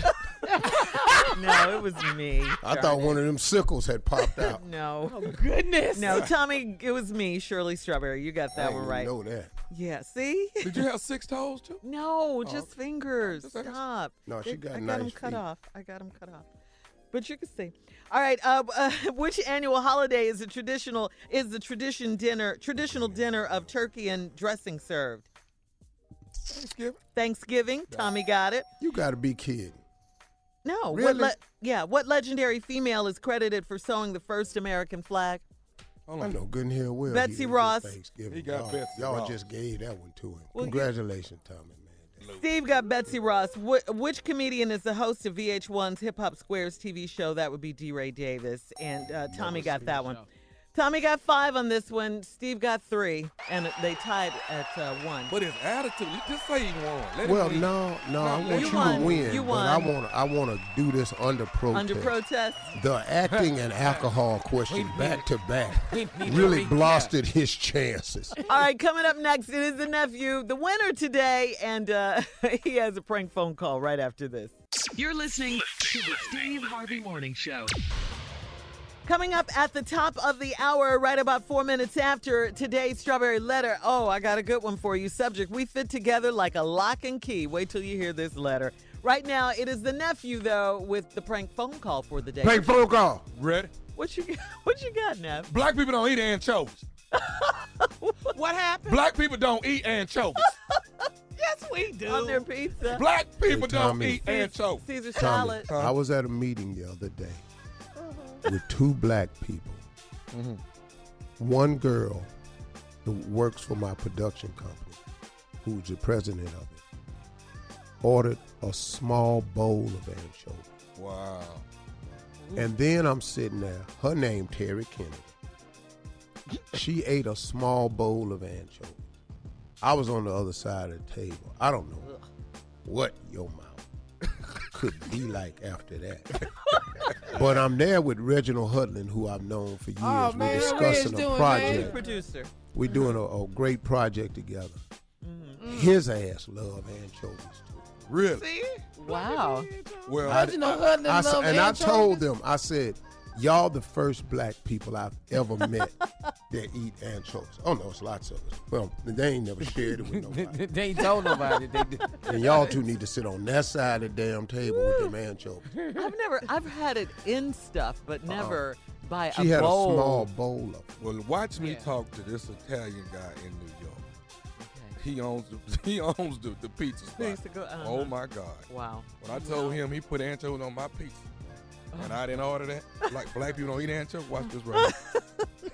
No, it was me. I thought one of them sickles had popped out. No. Oh, goodness. No, Tommy, it was me, Shirley Strawberry. You got that I one didn't right. know that. Yeah, see? Did you have six toes too? No, just fingers. just asked. Stop. No, she They- got I got nice them cut feet. off. I got them cut off. But you can see. All right. Uh, uh, which annual holiday is a traditional is the tradition dinner traditional dinner of turkey and dressing served? Thanksgiving. Thanksgiving. Tommy got it. You got to be kidding. No. What Really? le- yeah. What legendary female is credited for sewing the first American flag? Hold I on. know good and hell well. Betsy he didn't do Ross. Thanksgiving. He got y'all, Betsy y'all Ross. just gave that one to him. Well, you- Congratulations, Tommy, man. Steve got Betsy Ross. Wh- which comedian is the host of V H one's Hip Hop Squares T V show? That would be D. Ray Davis. And uh, Tommy got that one. Tommy got five on this one. Steve got three. And they tied at uh, one. But his attitude, you just say he won. Let Well, him win. no, no, I want You you, won. to win, You but I won. want to, I want to do this under protest. Under protest. The acting and alcohol question back to back We need really to recap. blasted his chances. All right, coming up next, it is the nephew, the winner today, and uh, he has a prank phone call right after this. You're listening to the Steve Harvey Morning Show. Coming up at the top of the hour, right about four minutes after today's Strawberry Letter. Oh, I got a good one for you. Subject, we fit together like a lock and key. Wait till you hear this letter. Right now, it is the nephew, though, with the prank phone call for the day. Prank phone call. Ready? What you got? What you got, Nev? Black people don't eat anchovies. What happened? Black people don't eat anchovies. Yes, we do. On their pizza. Black people Hey, don't Tommy. eat anchovies. Caesar Tommy, salad. I was at a meeting the other day with two black people. Mm-hmm. One girl who works for my production company, who's the president of it, ordered a small bowl of anchovies. Wow. And then I'm sitting there. Her name Terry Kennedy. She ate a small bowl of anchovies. I was on the other side of the table. I don't know what your mouth could be like after that. But I'm there with Reginald Hudlin, who I've known for years. Oh, We're man, discussing Reg a doing, project. man. Producer. We're doing a, a great project together. Mm-hmm. His ass love anchovies too. Really? See? Wow. Well, I, Reginald Hudlin I- I- love and I anchovies? told them, I said, y'all the first black people I've ever met that eat anchovies. Oh no, it's lots of us. Well, they ain't never shared it with nobody. They ain't told nobody. They did. And y'all two need to sit on that side of the damn table with them anchovies. I've never, I've had it in stuff, but never by She a had bowl. a small bowl of it. well, watch me Yeah. talk to this Italian guy in New York. He owns the he owns the, the pizza spot. Pizza go- uh-huh. Oh my God! Wow. When I told him he put anchovies on my pizza, and I didn't order that, like black people don't eat anchovies. Watch this right here.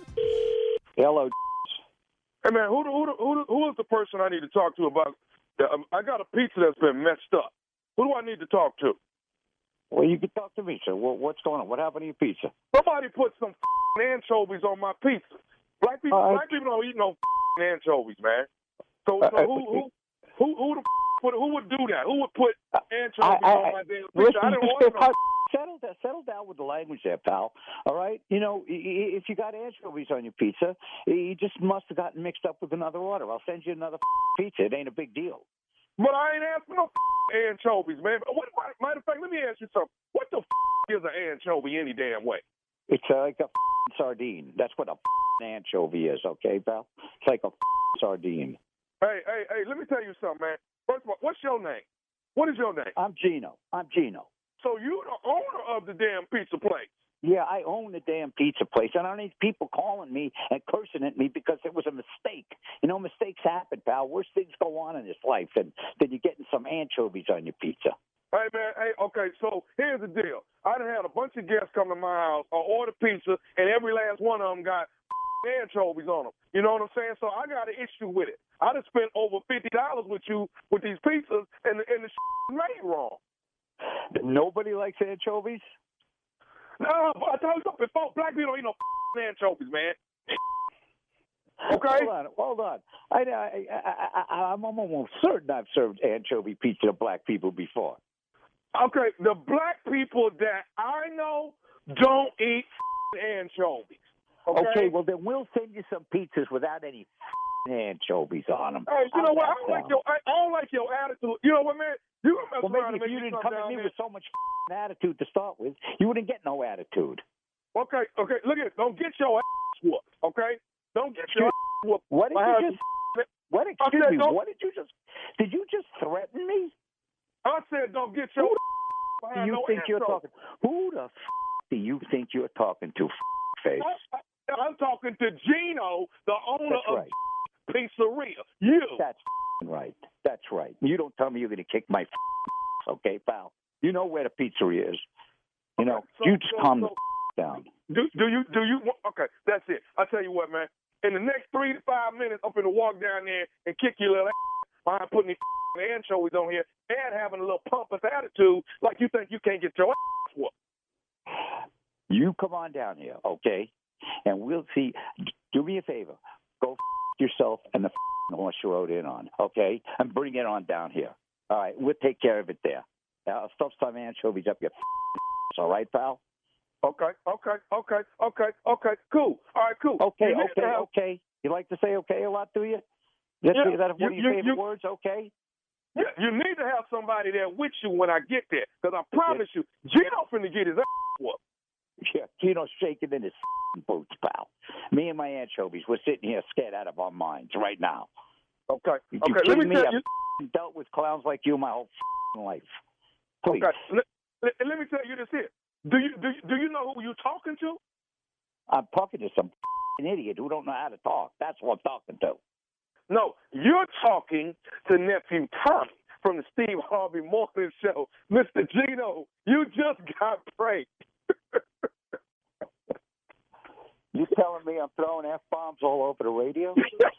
Hello. Hey man, who the, who the, who the, who is the person I need to talk to about? The, um, I got a pizza that's been messed up. Who do I need to talk to? Well, you can talk to me, sir. What, what's going on? What happened to your pizza? Somebody put some anchovies on my pizza. Black people, Uh, black people don't eat no anchovies, man. So, so Uh, who, who, who, who the put, who would do that? Who would put anchovies I, I, on my damn pizza? listen, I didn't just order no. settle, down, settle down with the language there, pal. All right? You know, i- i- if you got anchovies on your pizza, you just must have gotten mixed up with another order. I'll send you another pizza. It ain't a big deal. But I ain't asking no anchovies, man. What, matter of fact, let me ask you something. What the is an anchovy any damn way? It's uh, like a sardine. That's what a anchovy is, okay, pal? It's like a sardine. Hey, hey, hey, let me tell you something, man. First of all, what's your name? What is your name? I'm Gino. I'm Gino. So you the owner of the damn pizza place. Yeah, I own the damn pizza place, and I don't need people calling me and cursing at me because it was a mistake. You know, mistakes happen, pal. Worse things go on in this life than, than you getting some anchovies on your pizza. Hey, man, hey, okay, so here's the deal. I done had a bunch of guests come to my house or order pizza, and every last one of them got anchovies on them. You know what I'm saying? So I got an issue with it. I done spent over fifty dollars with you with these pizzas, and, and the made wrong. Nobody likes anchovies? No, but I told you before, black people don't eat no anchovies, man. Okay? Hold on, hold on. I, I, I, I, I'm almost certain I've served anchovy pizza to black people before. Okay, the black people that I know don't eat anchovies. Okay? Okay, well then we'll send you some pizzas without any anchovies on them. Hey, you know How's what? I that don't like sound? your I don't like your attitude. You know what, man? You mess Well, around maybe and if make you me didn't come come at down me there. with so much attitude to start with, you wouldn't get no attitude. Okay, okay, look at it. Don't get your ass whooped, okay? Don't get your ass whooped. What did by you having- just? What? I Excuse said me. don't- What did you just? Did you just threaten me? I said don't get your Who by do having you no think you're intro. talking? Who the f- do you think you're talking to? F- face. I, I, I'm talking to Gino, the owner That's of right. Pizzeria. You. That's f- right. That's right. You don't tell me you're going to kick my f- okay, pal. You know where the pizzeria is. You know, so- you just so- calm so- the f- down. Do do you do you want- okay? That's it. I tell you what, man. In the next three to five minutes, I'm gonna walk down there and kick your little ass behind putting these anchovies on here and having a little pompous attitude like you think you can't get your ass whooped. You come on down here, okay? And we'll see. Do me a favor. Go f- yourself and the f- horse you rode in on, okay? And bring it on down here. All right, we'll take care of it there. I'll stuff some anchovies up your f- all right, pal? Okay, okay, okay, okay, okay, cool. All right, cool. Okay, You need to okay, have- okay. You like to say okay a lot, do you? That's, Yeah, is that one of you- your you- favorite you- words, okay? Yeah, you need to have somebody there with you when I get there, because I promise you, Gino finna get his ass whooped. Yeah, Gino's shaking in his boots, pal. Me and my anchovies, we're sitting here scared out of our minds right now. Okay, You okay. Let kidding me me? tell I've you. dealt with clowns like you my whole life. Please. Okay, let, let, let me tell you this here. Do you do you, do you know who you're talking to? I'm talking to some idiot who don't know how to talk. That's what I'm talking to. No, you're talking to nephew Tommy from the Steve Harvey Morning Show. Mister Gino, you just got pranked. You telling me I'm throwing F-bombs all over the radio?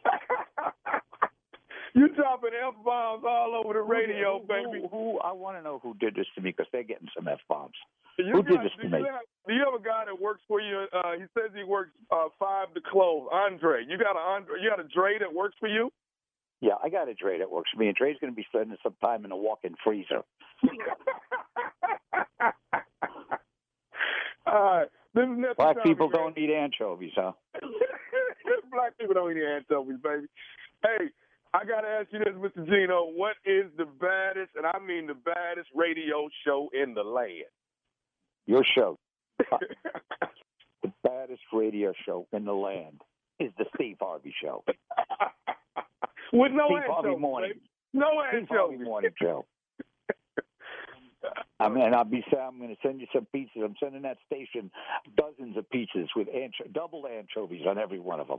You dropping F-bombs all over the radio, who, baby. Who, who, I want to know who did this to me because they're getting some F-bombs. You Who did got- this do to you me? have, do you have a guy that works for you? Uh, he says he works uh, five to close. Andre, you got a Andre? You got a Dre that works for you? Yeah, I got a Dre that works for me, and Dre's going to be spending some time in a walk-in freezer. All right. This is nephew Black Tommy, people man. don't eat anchovies, huh? Black people don't eat anchovies, baby. Hey, I got to ask you this, Mister Gino. What is the baddest, and I mean the baddest radio show in the land? Your show. The baddest radio show in the land is the Steve Harvey Show. With no Steve Harvey anchovies, morning. baby. No Steve Harvey anchovies. morning show. I mean, I'll be. I'm going to send you some pizzas. I'm sending that station dozens of pizzas with ancho- double anchovies on every one of them.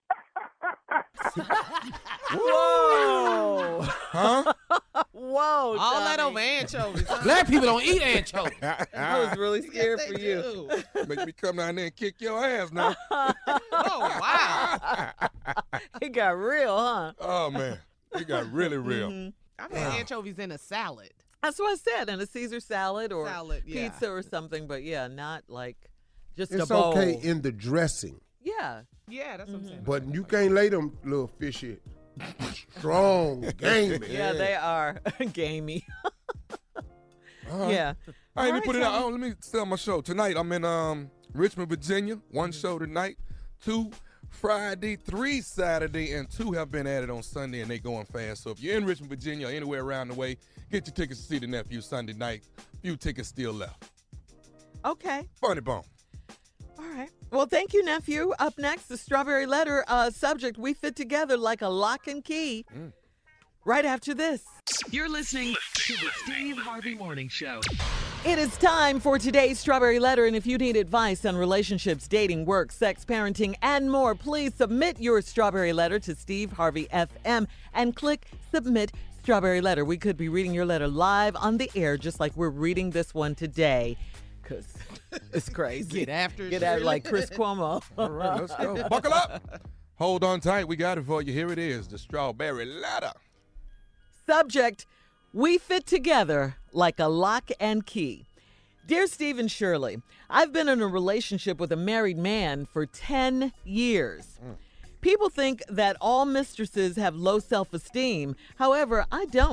Whoa. Huh? Whoa. All that Tommy. over anchovies. huh? Black people don't eat anchovies. I was really scared Yes, for they you. do. Make me come down there and kick your ass now. Oh, wow. It got real, huh? Oh, man. It got really real. Mhm. I've had anchovies in a salad. That's what I said, in a Caesar salad or Salad, yeah. pizza or something, but yeah, not like just a It's bowl. okay in the dressing, Yeah. Yeah, that's what I'm saying. but you can't lay them little fishy, strong, gamey. Yeah, they are gamey. All right. Yeah. All right, let me All put it right, out. Tommy. Oh, let me tell my show. Tonight, I'm in um, Richmond, Virginia. One Mm-hmm. show tonight. Two Friday, three Saturday, and two have been added on Sunday, and they going fast. So if you're in Richmond, Virginia, or anywhere around the way, get your tickets to see the nephew Sunday night. Few tickets still left. Okay. Funny bone. All right. Well, thank you, nephew. Up next, the Strawberry Letter uh, subject. We fit together like a lock and key. Mm. Right after this. You're listening to the Steve Harvey Morning Show. It is time for today's Strawberry Letter, and if you need advice on relationships, dating, work, sex, parenting, and more, please submit your Strawberry Letter to Steve Harvey F M and click Submit Strawberry Letter. We could be reading your letter live on the air, just like we're reading this one today, because it's crazy. Get after it, Get after it Shirley. like Chris Cuomo. All right, let's go. Buckle up. Hold on tight. We got it for you. Here it is, the Strawberry Letter. Subject, we fit together like a lock and key. Dear Steve and Shirley, I've been in a relationship with a married man for ten years. People think that all mistresses have low self-esteem. However, I don't.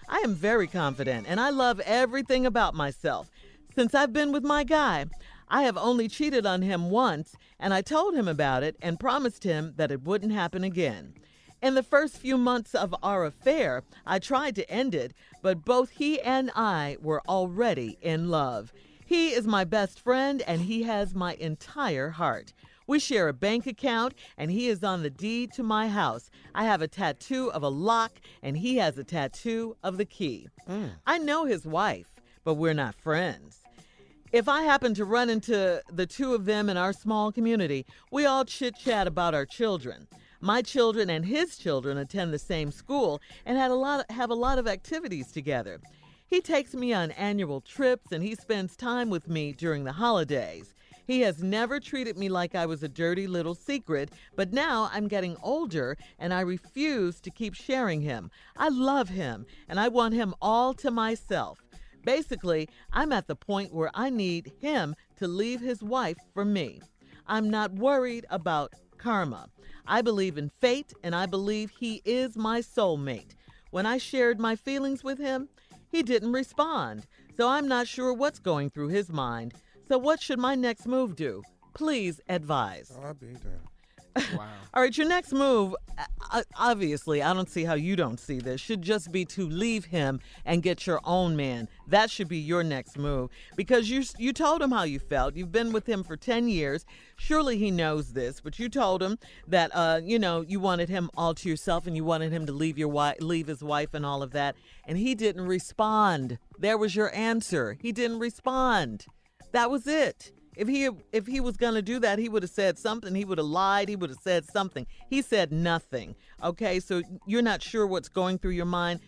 I am very confident, and I love everything about myself. Since I've been with my guy, I have only cheated on him once, and I told him about it and promised him that it wouldn't happen again. In the first few months of our affair, I tried to end it, but both he and I were already in love. He is my best friend, and he has my entire heart. We share a bank account, and he is on the deed to my house. I have a tattoo of a lock, and he has a tattoo of the key. Mm. I know his wife, but we're not friends. If I happen to run into the two of them in our small community, we all chit-chat about our children. My children and his children attend the same school and had a lot, have a lot of activities together. He takes me on annual trips, and he spends time with me during the holidays. He has never treated me like I was a dirty little secret, but now I'm getting older, and I refuse to keep sharing him. I love him, and I want him all to myself. Basically, I'm at the point where I need him to leave his wife for me. I'm not worried about karma. I believe in fate, and I believe he is my soulmate. When I shared my feelings with him, he didn't respond, so I'm not sure what's going through his mind. So what should my next move do? Please advise. I'll be there. Wow. All right, your next move, uh, obviously, I don't see how you don't see this, should just be to leave him and get your own man. That should be your next move, because you you told him how you felt. You've been with him for ten years. Surely he knows this, but you told him that, uh, you know, you wanted him all to yourself and you wanted him to leave your wife, leave his wife and all of that, and he didn't respond. There was your answer. He didn't respond. That was it. If he if he was going to do that, he would have said something. He would have lied. He would have said something. He said nothing. Okay, so you're not sure what's going through your mind.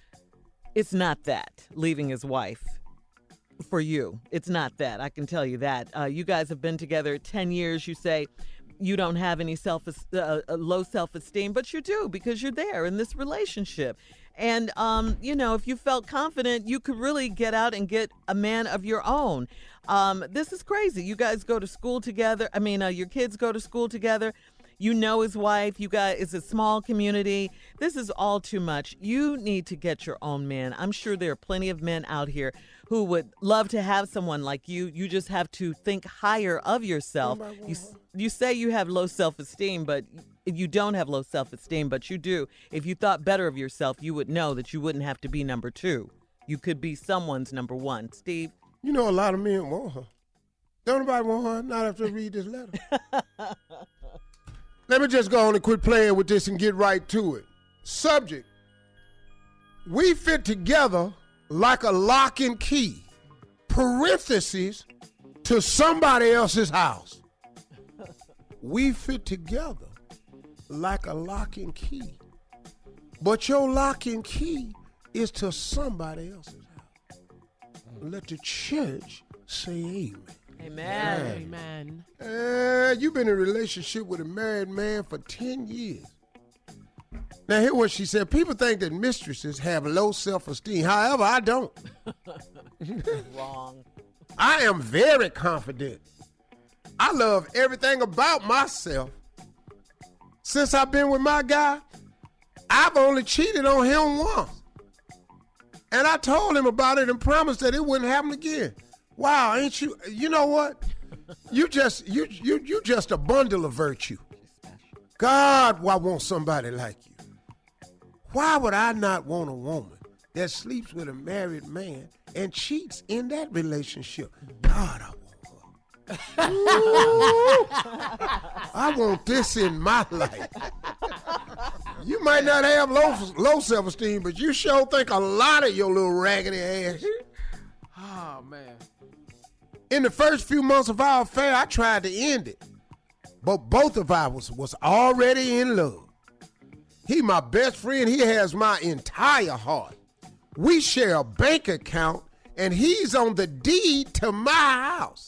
It's not that, leaving his wife for you. It's not that. I can tell you that. Uh, you guys have been together ten years. You say you don't have any self uh, low self-esteem, but you do, because you're there in this relationship. And, um, you know, if you felt confident, you could really get out and get a man of your own. Um, this is crazy. You guys go to school together. I mean, uh, your kids go to school together. You know his wife. You guys, it's a small community. This is all too much. You need to get your own man. I'm sure there are plenty of men out here who would love to have someone like you. You just have to think higher of yourself. You, you say you have low self-esteem, but you don't have low self-esteem, but you do. If you thought better of yourself, you would know that you wouldn't have to be number two. You could be someone's number one. Steve? You know a lot of men want her. Don't nobody want her, not after I read this letter. Let me just go on and quit playing with this and get right to it. Subject: we fit together like a lock and key. Parentheses, to somebody else's house. We fit together like a lock and key. But your lock and key is to somebody else's house. Let the church say amen. Amen. Amen. Uh, you've been in a relationship with a married man for ten years. Now, hear what she said. People think that mistresses have low self-esteem. However, I don't. Wrong. I am very confident. I love everything about myself. Since I've been with my guy, I've only cheated on him once. And I told him about it and promised that it wouldn't happen again. Wow, ain't you? You know what? You just you you you just a bundle of virtue. God, why want somebody like you? Why would I not want a woman that sleeps with a married man and cheats in that relationship? God, I want her. Ooh, I want this in my life. You might not have low, low self-esteem, but you sure think a lot of your little raggedy ass. Oh, man. In the first few months of our affair, I tried to end it. But both of us was already in love. He my best friend. He has my entire heart. We share a bank account, and he's on the deed to my house.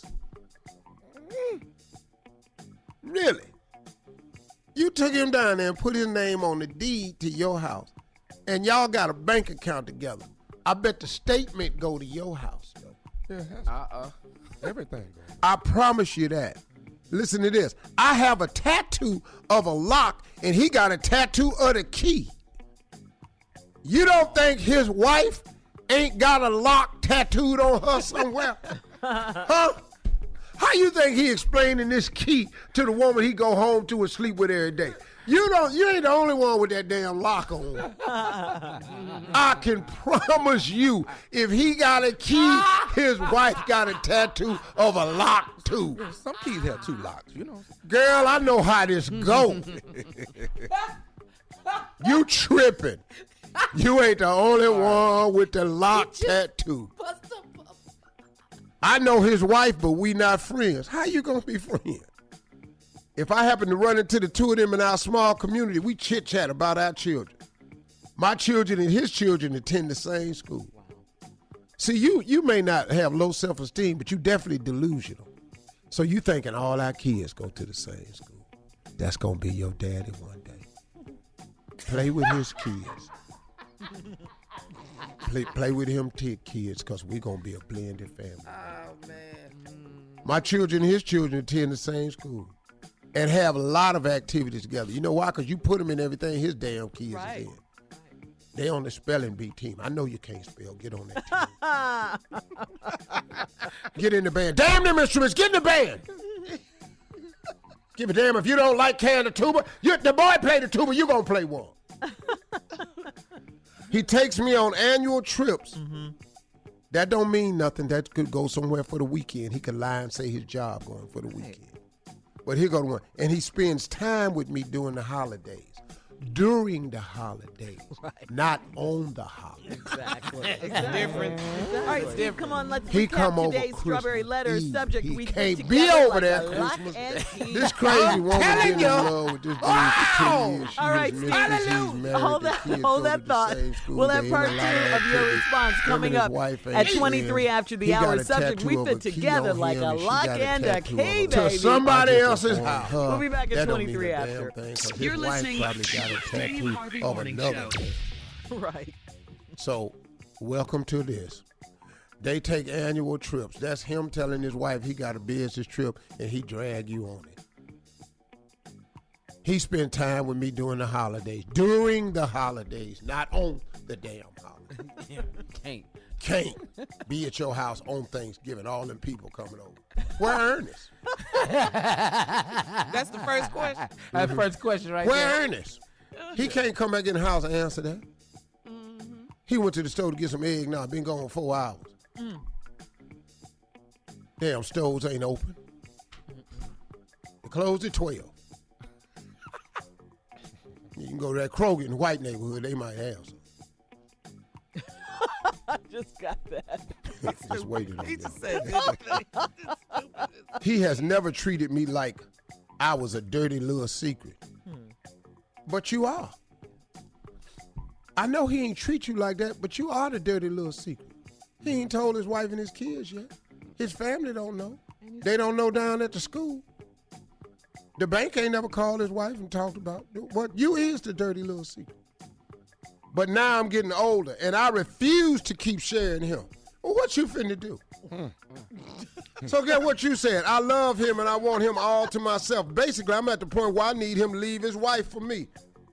Mm. Really? You took him down there and put his name on the deed to your house, and y'all got a bank account together. I bet the statement go to your house. Yeah, uh-uh. Everything goes. I promise you that. Listen to this. I have a tattoo of a lock, and he got a tattoo of the key. You don't think his wife ain't got a lock tattooed on her somewhere? Huh? How you think he explaining this key to the woman he go home to and sleep with every day? You don't. You ain't the only one with that damn lock on. I can promise you, if he got a key, his wife got a tattoo of a lock too. Yeah, some keys have two locks, you know. Girl, I know how this go. You tripping. You ain't the only one with the lock tattoo. I know his wife, but we not friends. How you gonna be friends? If I happen to run into the two of them in our small community, we chit-chat about our children. My children and his children attend the same school. See, you you may not have low self-esteem, but you definitely delusional. So you thinking all our kids go to the same school. That's going to be your daddy one day. Play with his kids. Play, play with him t- kids, because we're going to be a blended family. Oh, man. My children and his children attend the same school and have a lot of activities together. You know why? Because you put them in everything his damn kids Right. is in. They on the spelling bee team. I know you can't spell. Get on that team. Get in the band. Damn them instruments. Get in the band. Give a damn if you don't like carrying the tuba. You, the boy play the tuba. You gonna play one. He takes me on annual trips. Mm-hmm. That don't mean nothing. That could go somewhere for the weekend. He could lie and say his job going for the weekend. But here go the one. And he spends time with me during the holidays. During the holidays, right. Not on the holidays. Exactly. It's different. All right, Steve, come on. Let's He recap come over today's Strawberry Christmas Letter Eve. subject. He We can't put be together over like there a lock Christmas. and key. This crazy woman been in you. love with this dude for ten years. She All right, was Steve, mistress, he's married, hold the that, kids hold go that to the thought. same school. We'll They have in part a two lot of of your activities. response Him coming and his up wife ain't at twenty-three friends. after the He got hour a subject. tattoo We of fit a key together on like him, a and she lock got a and a tattoo key, of a- baby. To somebody I else's just house. We'll be back at That don't mean twenty-three a damn after. thing, 'cause You're his wife listening probably got a to Steve tattoo Harvey of Morning another. Show. Right. So, welcome to this. They take annual trips. That's him telling his wife he got a business trip and he drag you on it. He spent time with me during the holidays. During the holidays, not on the damn holiday. Can't. Can't be at your house on Thanksgiving. All them people coming over. Where Ernest? That's the first question. That's the first question right Where there. Ernest? He can't come back in the house and answer that. Mm-hmm. He went to the store to get some egg. Now, been gone four hours. Mm. Damn, stoves ain't open. They closed at twelve. You can go to that Kroger in the white neighborhood. They might have some. I just got that. Just waited on He them. just said He has never treated me like I was a dirty little secret. Hmm. But you are. I know he ain't treat you like that, but you are the dirty little secret. He ain't told his wife and his kids yet. His family don't know. They don't know down at the school. The bank ain't never called his wife and talked about what you is the dirty little secret. But now I'm getting older, and I refuse to keep sharing him. Well, what you finna do? So get what you said. I love him, and I want him all to myself. Basically, I'm at the point where I need him to leave his wife for me.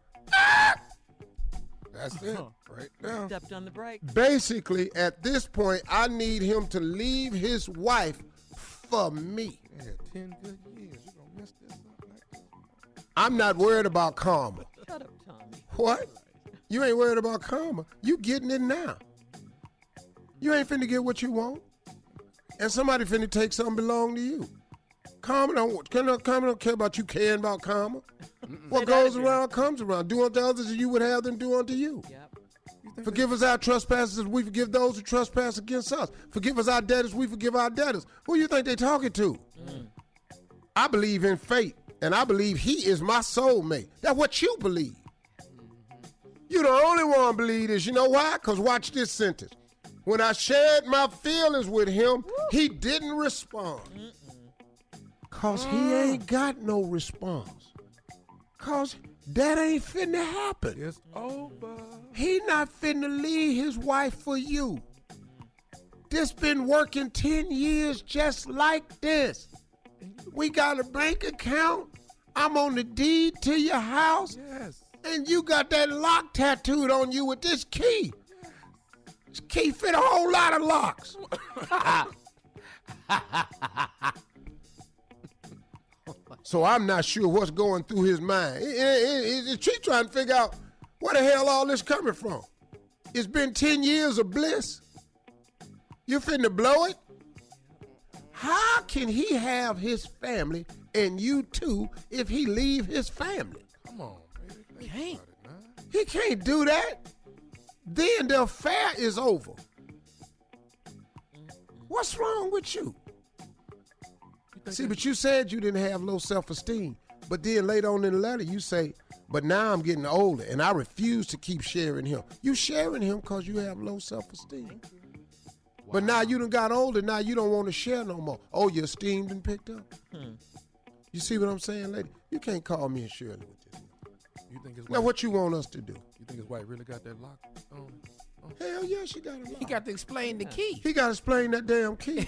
That's it, right now. Stepped on the brake. Basically, at this point, I need him to leave his wife for me. Yeah, ten good years. You gonna mess this up like this? I'm not worried about karma. Shut up, Tommy. What? You ain't worried about karma. You getting it now. You ain't finna get what you want. And somebody finna take something belong to you. Karma don't, karma don't care about you caring about karma. What goes around comes around. Do unto others as you would have them do unto you. Yep. Forgive us our trespasses as we forgive those who trespass against us. Forgive us our debtors, we forgive our debtors. Who you think they talking to? Mm. I believe in fate, and I believe he is my soulmate. That's what you believe. You the only one believe this. You know why? Because watch this sentence. When I shared my feelings with him, Woo. he didn't respond. Because he ain't got no response. Because that ain't finna happen. It's over. He not finna leave his wife for you. This been working ten years just like this. We got a bank account. I'm on the deed to your house. Yes. And you got that lock tattooed on you with this key. This key fit a whole lot of locks. So I'm not sure what's going through his mind. Is she trying to figure out where the hell all this coming from? It's been ten years of bliss. You finna blow it? How can he have his family and you too if he leave his family? Come on, baby. Can't. He can't do that. Then the affair is over. What's wrong with you? See, but you said you didn't have low self-esteem. But then later on in the letter, you say, but now I'm getting older, and I refuse to keep sharing him. You sharing him because you have low self-esteem. Wow. But now you done got older, now you don't want to share no more. Oh, your esteem done picked up? Hmm. You see what I'm saying, lady? You can't call me and Shirley with this. You think his now, wife, what you want us to do? You think his wife really got that lock on? Oh. Hell yeah, she got a lock. He got to explain the key. He got to explain that damn key.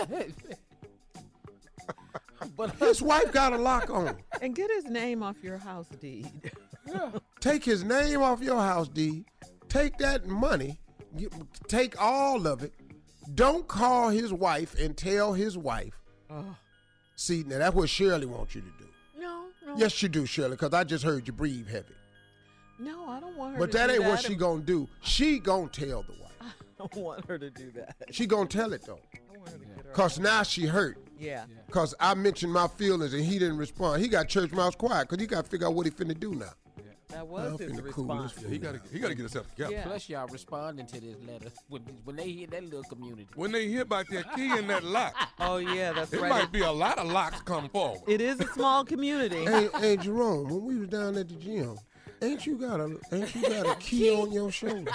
But his wife got a lock on. And get his name off your house deed. Yeah. Take his name off your house deed. Take that money. You, take all of it. Don't call his wife and tell his wife. Oh. See, now that's what Shirley wants you to do. No, no. Yes, you do, Shirley, because I just heard you breathe heavy. No, I don't want her but to do that. But that ain't what she gonna do. She gonna tell the wife. I don't want her to do that. She gonna tell it, though. I want her to get her Because now she hurt. Yeah. Because I mentioned my feelings and he didn't respond. He got church mouse quiet because he got to figure out what he finna do now. Yeah. That was his response. Yeah, he got to he got to get himself together. Yeah. Plus, y'all responding to this letter when, when they hear that little community. When they hear about that key and that lock. Oh, yeah, that's it right. It might be a lot of locks come forward. It is a small community. Hey, hey, Jerome, when we was down at the gym, ain't you got a ain't you got a key on your shoulder?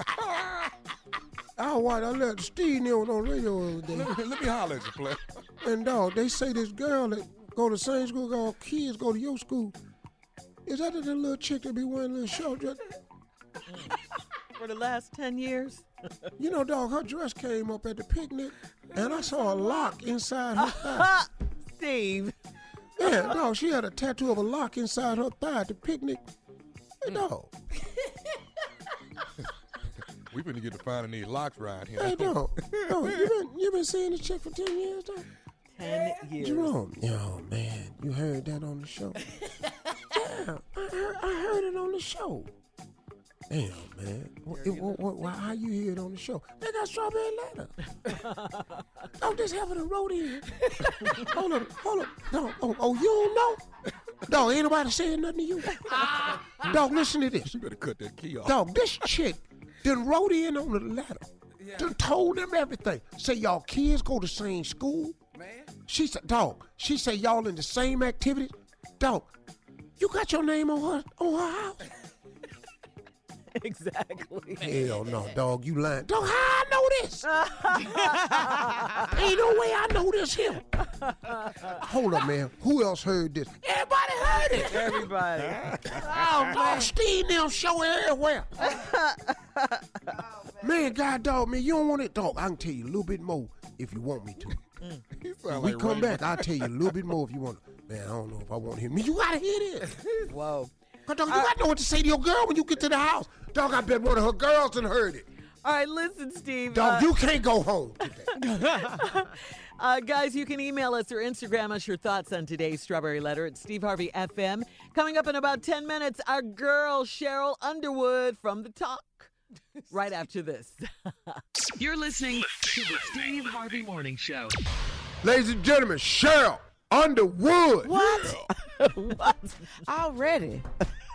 I watched, I let Steve Neal on radio the other day. Let me, let me holler at you, play. And dog, they say this girl that go to the same school, all kids go to your school. Is that the little chick that be wearing a little short dress? For the last ten years? You know, dog, her dress came up at the picnic, and I saw a lock inside her thigh. Steve. Yeah, dog, she had a tattoo of a lock inside her thigh at the picnic. Hey, dog. We been to get to finding these locks right here. Hey, dog. Dog, you been, you been seeing this chick for ten years, dog? ten years. Jerome. Yo, man, you heard that on the show? Yeah, I heard, I heard it on the show. Damn, man. What, it, what, what, why, how you hear it on the show? They got Strawberry Letter. Dog, this happened to wrote in. Hold up, hold up. Dog, oh, oh, you don't know? Dog, ain't nobody saying nothing to you. Dog, listen to this. You better cut that key off. Dog, this chick then wrote in on the letter. Yeah. Then told them everything. Say y'all kids go to the same school. Man. She said, dog, she said y'all in the same activities. Dog, you got your name on her on her house? Exactly. Hell no, dog, you lying. Dog, how I know this? Ain't no way I know this here. Hold up, man. Who else heard this? Everybody heard it. Everybody. Oh, man. Steve Neal show everywhere. Man, God, dog, man, you don't want it, dog. I can tell you a little bit more if you want me to. Mm. When we like come back, I'll tell you a little bit more if you want to. Man, I don't know if I want to hear me. You got to hear this. Whoa. Dog, you got to know what to say to your girl when you get to the house. Dog, I bet one of her girls done heard it. All right, listen, Steve. Dog, uh, you can't go home today. uh, guys, you can email us or Instagram us your thoughts on today's Strawberry Letter at Steve Harvey F M. Coming up in about ten minutes, our girl, Cheryl Underwood from The Talk. Right after this. You're listening to the Steve Harvey Morning Show. Ladies and gentlemen, Cheryl Underwood. What? What? Already?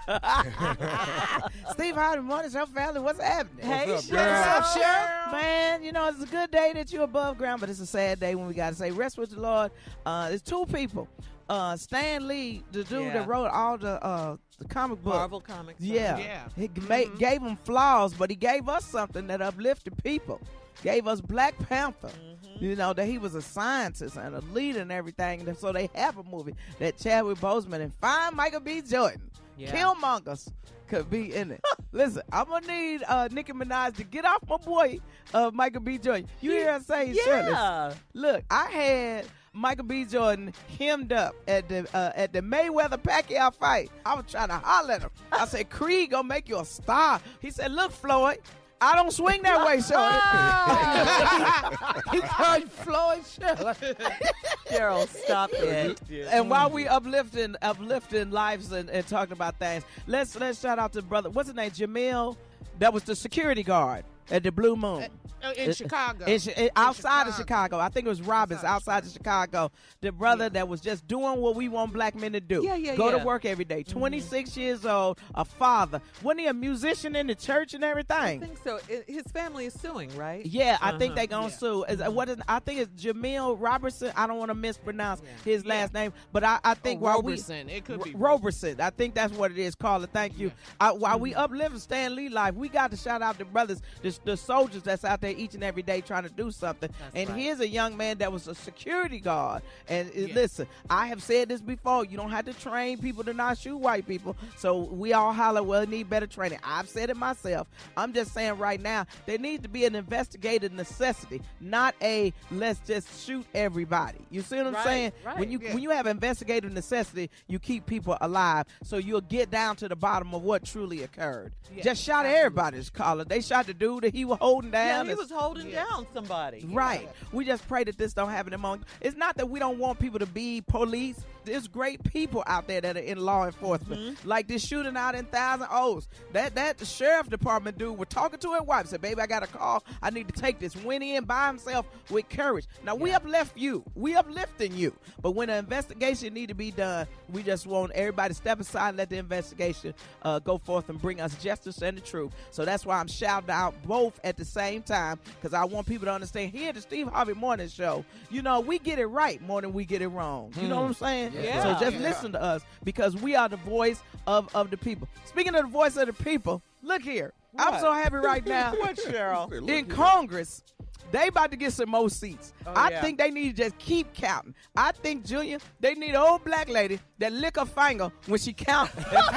Steve Harvey Morning Show family, what's happening? Hey, what's up, Cheryl. What's up, Cheryl? Man, you know, it's a good day that you're above ground, but it's a sad day when we got to say rest with the Lord. Uh, there's two people. Uh, Stan Lee, the dude Yeah. that wrote all the uh, the comic book. Marvel Comics. Yeah. Yeah. He made, mm-hmm. gave them flaws, but he gave us something that uplifted people. Gave us Black Panther. Mm-hmm. You know, that he was a scientist and a leader and everything. And so they have a movie that Chadwick Boseman and fine Michael B. Jordan, Yeah. Killmongers, could be in it. Listen, I'm going to need uh, Nicki Minaj to get off my boy, uh, Michael B. Jordan. You hear her say, Yeah. Shirley, look, I had Michael B. Jordan hemmed up at the uh, at the Mayweather Pacquiao fight. I was trying to holler at him. I said, Creed gonna make you a star. He said, look, Floyd, I don't swing that way, Shorty. He called you Floyd Shirley. Gerald, stop it. And while we uplifting uplifting lives and, and talking about things, let's let's shout out to brother. What's his name? Jamil. That was the security guard at the Blue Moon. Uh, in Chicago. In, in, outside Chicago. of Chicago. I think it was Robbins outside, outside of Chicago. The brother yeah. that was just doing what we want black men to do. Yeah, yeah, Go yeah. to work every day. twenty-six mm-hmm. years old, a father. Wasn't he a musician in the church and everything? I think so. It, his family is suing, right? Yeah, uh-huh. I think they're going to yeah. sue. Is, what is, I think it's Jamil Robertson. I don't want to mispronounce yeah. his yeah. last name, but I, I think oh, while Roberson. we... It could be Roberson. I think that's what it is, Carla. Thank you. Yeah. Uh, while mm-hmm. we uplift Stan Lee life, we got to shout out the brothers, the, the soldiers that's out there each and every day trying to do something. That's and right. here's a young man that was a security guard. And yeah. listen, I have said this before. You don't have to train people to not shoot white people. So we all holler, well, it need better training. I've said it myself. I'm just saying right now, there needs to be an investigative necessity, not a let's just shoot everybody. You see what I'm right, saying? Right, when you yeah. when you have investigative necessity, you keep people alive. So you'll get down to the bottom of what truly occurred. Yeah, just shot absolutely. everybody's collar. They shot the dude that he was holding down. Yeah, he was holding yeah. down somebody. Right. Yeah. We just pray that this don't happen among. It's not that we don't want people to be police. There's great people out there that are in law enforcement. Mm-hmm. Like this shooting out in Thousand Oaks. That that sheriff department dude was talking to his wife. Said, baby, I got a call. I need to take this. Went in by himself with courage. Now, yeah. we uplift you. We uplifting you. But when an investigation need to be done, we just want everybody to step aside and let the investigation uh, go forth and bring us justice and the truth. So that's why I'm shouting out both at the same time, because I want people to understand here at the Steve Harvey Morning Show, you know, we get it right more than we get it wrong. You hmm. know what I'm saying? Yeah. So just yeah. listen to us, because we are the voice of, of the people. Speaking of the voice of the people, look here. What? I'm so happy right now. What, Cheryl? In Congress, they about to get some more seats. Oh, I yeah. think they need to just keep counting. I think, Junior, they need an old black lady that lick her finger when she counts.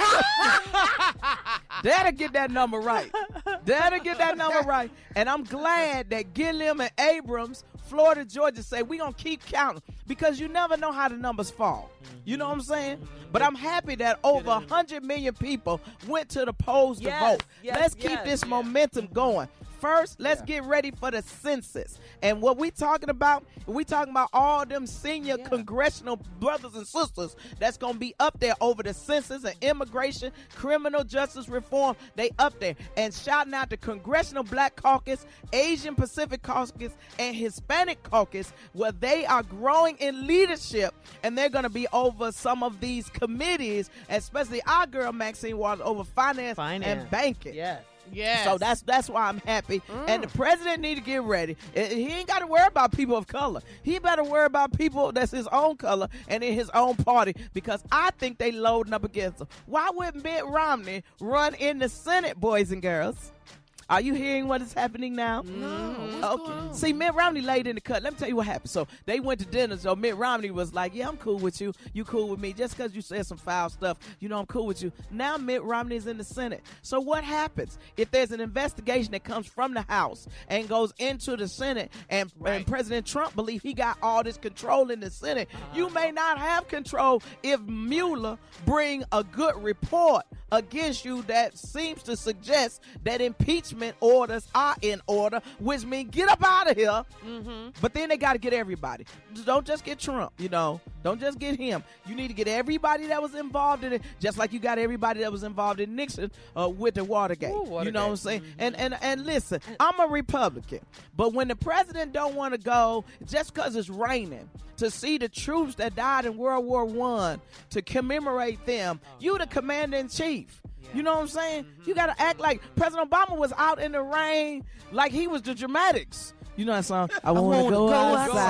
That'll get that number right. That'll get that number right. And I'm glad that Gilliam and Abrams, Florida, Georgia, say we're going to keep counting, because you never know how the numbers fall. You know what I'm saying? But I'm happy that over one hundred million people went to the polls yes, to vote. yes, Let's yes, keep this yes. momentum going. First, let's Yeah. get ready for the census. And what we talking about, we talking about all them senior Yeah. congressional brothers and sisters that's going to be up there over the census and immigration, criminal justice reform. They up there. And shouting out the Congressional Black Caucus, Asian Pacific Caucus, and Hispanic Caucus, where they are growing in leadership, and they're going to be over some of these committees, especially our girl Maxine Waters over finance, Finance. and banking. Yes. Yes. So that's that's why I'm happy. Mm. And the president need to get ready. Uh, He ain't got to worry about people of color. He better worry about people that's his own color and in his own party, because I think they loading up against him. Why wouldn't Mitt Romney run in the Senate, boys and girls? Are you hearing what is happening now? No. What's Okay. going on? See, Mitt Romney laid in the cut. Let me tell you what happened. So they went to dinner. So Mitt Romney was like, yeah, I'm cool with you. You cool with me. Just because you said some foul stuff, you know I'm cool with you. Now Mitt Romney is in the Senate. So what happens if there's an investigation that comes from the House and goes into the Senate, and, Right. and President Trump believes he got all this control in the Senate? Uh-huh. You may not have control if Mueller bring a good report against you that seems to suggest that impeachment orders are in order, which means get up out of here. Mm-hmm. But then they got to get everybody. Don't just get Trump, you know. Don't just get him. You need to get everybody that was involved in it, just like you got everybody that was involved in Nixon uh, with the Watergate. Ooh, Watergate. You know what I'm saying? Mm-hmm. And, and, and listen, I'm a Republican, but when the president don't want to go just because it's raining to see the troops that died in World War One, to commemorate them, Oh, you the commander-in-chief. You know what I'm saying? Mm-hmm. You got to act like President Obama was out in the rain like he was the dramatics. You know that song? I want to go, go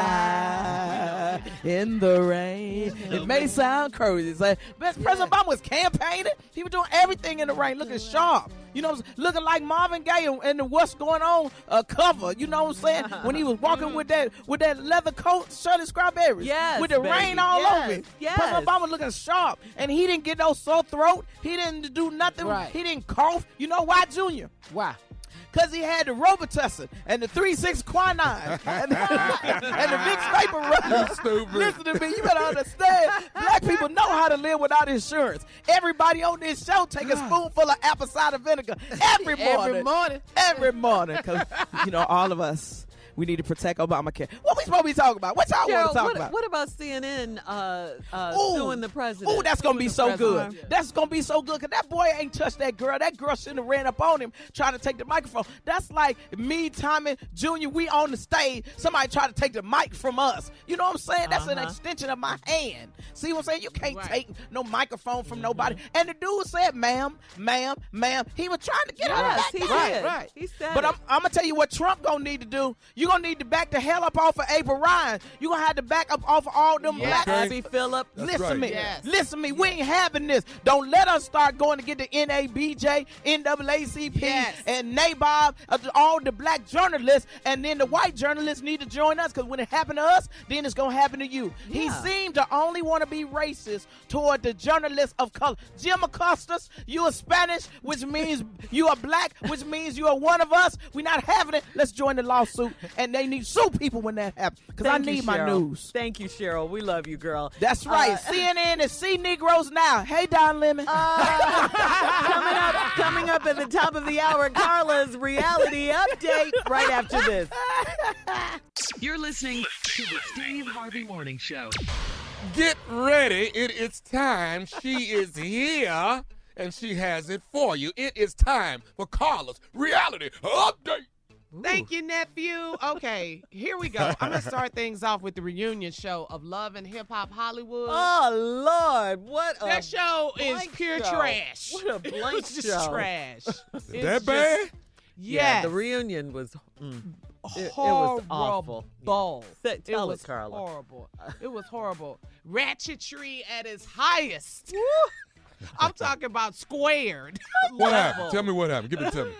outside in the rain. It may sound crazy. It's like, but President Obama was campaigning. He was doing everything in the rain, looking sharp. You know, looking like Marvin Gaye in the What's Going On uh, cover. You know what I'm saying? When he was walking with that with that leather coat, shirt and strawberries. Yes, with the baby. rain all Yes, over it. yes. President Obama looking sharp, and he didn't get no sore throat. He didn't do nothing. Right. He didn't cough. You know why, Junior? Why? Because he had the Robitussin and the three six quinine and, and the Vicks Vapor Rub. Stupid. Listen to me. You better understand. Black people know how to live without insurance. Everybody on this show take a spoonful of apple cider vinegar every morning. Every morning. Every morning. Because, you know, all of us, we need to protect Obamacare. What we supposed to be talking about? What y'all want Cheryl, to talk what, about? what about C N N uh, uh, Ooh. suing the president? Oh, that's gonna be so president. good. That's gonna be so good because that boy ain't touched that girl. That girl shouldn't have ran up on him trying to take the microphone. That's like me, Tommy, Junior. We on the stage. Somebody try to take the mic from us. You know what I'm saying? That's an Uh-huh. extension of my hand. See what I'm saying? You can't Right. take no microphone from nobody. And the dude said, "Ma'am, ma'am, ma'am." He was trying to get out of Yes, that. he thing. did. right. He said But it. I'm, I'm gonna tell you what Trump gonna need to do. You gonna need to back the hell up off of April Ryan. You gonna have to back up off of all them Yes. black. Abby Phillip. That's Listen right. to me. Yes. Listen to me. We ain't having this. Don't let us start going to get the N A B J, N double A C P, Yes. and NABOB, uh, all the black journalists, and then the white journalists need to join us because when it happened to us, then it's going to happen to you. He Yeah. seemed to only want to be racist toward the journalists of color. Jim Acosta, you are Spanish, which means you are black, which means you are one of us. We're not having it. Let's join the lawsuit. And they need to sue people when that happens because I Thank you, need my Cheryl. news. Thank you, Cheryl. We love you, girl. That's right. Uh, C N N is See Negroes Now. Hey, Don Lemon. Uh, coming up, coming up at the top of the hour, Carla's reality update right after this. You're listening to the Steve Harvey Morning Show. Get ready. It is time. She is here, and she has it for you. It is time for Carla's reality update. Thank you, nephew. Okay, here we go. I'm gonna start things off with the reunion show of Love and Hip Hop Hollywood. Oh Lord, what a that show is blank pure show. trash. What a blank It's just show. trash. It's That just- bad? Yeah, Yes. the reunion was. Mm, it, it horrible. was awful. Ball. Say- It Tell was it, Carla. horrible. It was horrible. Ratchetry at its highest. I'm talking about squared. What level. happened? Tell me what happened. Give it to me.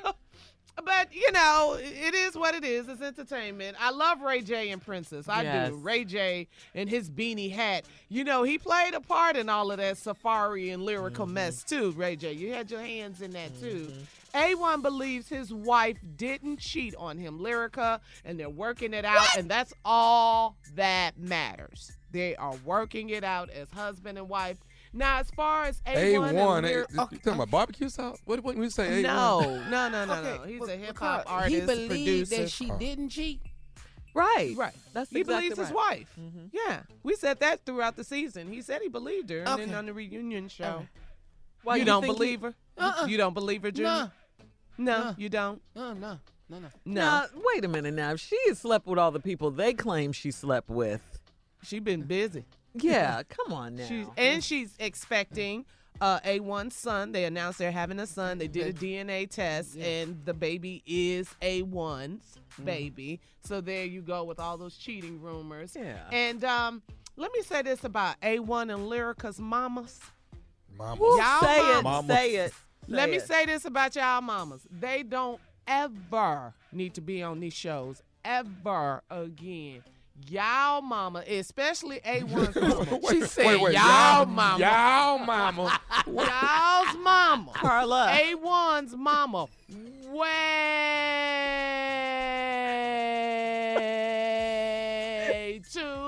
But, you know, it is what it is. It's entertainment. I love Ray J and Princess. I Yes. do. Ray J and his beanie hat. You know, he played a part in all of that safari and lyrical Mm-hmm. mess, too, Ray J. You had your hands in that, too. A one believes his wife didn't cheat on him, Lyrica, and they're working it out, and that's all that matters. They are working it out as husband and wife. Now, as far as A A one, one. and You Lyr- talking about barbecue sauce? What? What? We say A one? no, no, no, no, Okay, no. He's well, a hip hop Carl, artist, he believed producer. that she Oh. didn't cheat. Right. Right. That's he exactly believes his right. wife. Mhm. Yeah, we said that throughout the season. He said he believed her, and Okay. then on the reunion show, Okay. Why, you, you don't think he- believe her. Uh-uh. You don't believe her, Junior? No, No. you don't. No, no, no, no. No. Now, wait a minute now. If she has slept with all the people they claim she slept with. She been busy. Yeah, come on now. She's and she's expecting uh, A one's son. They announced they're having a son. They did a D N A test, and the baby is A one's baby. So there you go with all those cheating rumors. Yeah. And um, let me say this about A one and Lyrica's mamas. Mama. Woo, Y'all say it, mamas. say it. Let say me it. say this about y'all mamas. They don't ever need to be on these shows ever again. Y'all mama, especially A one's mama. She said wait, wait, y'all mama. Y'all mama. Y'all's mama. Carla. A one's mama. Way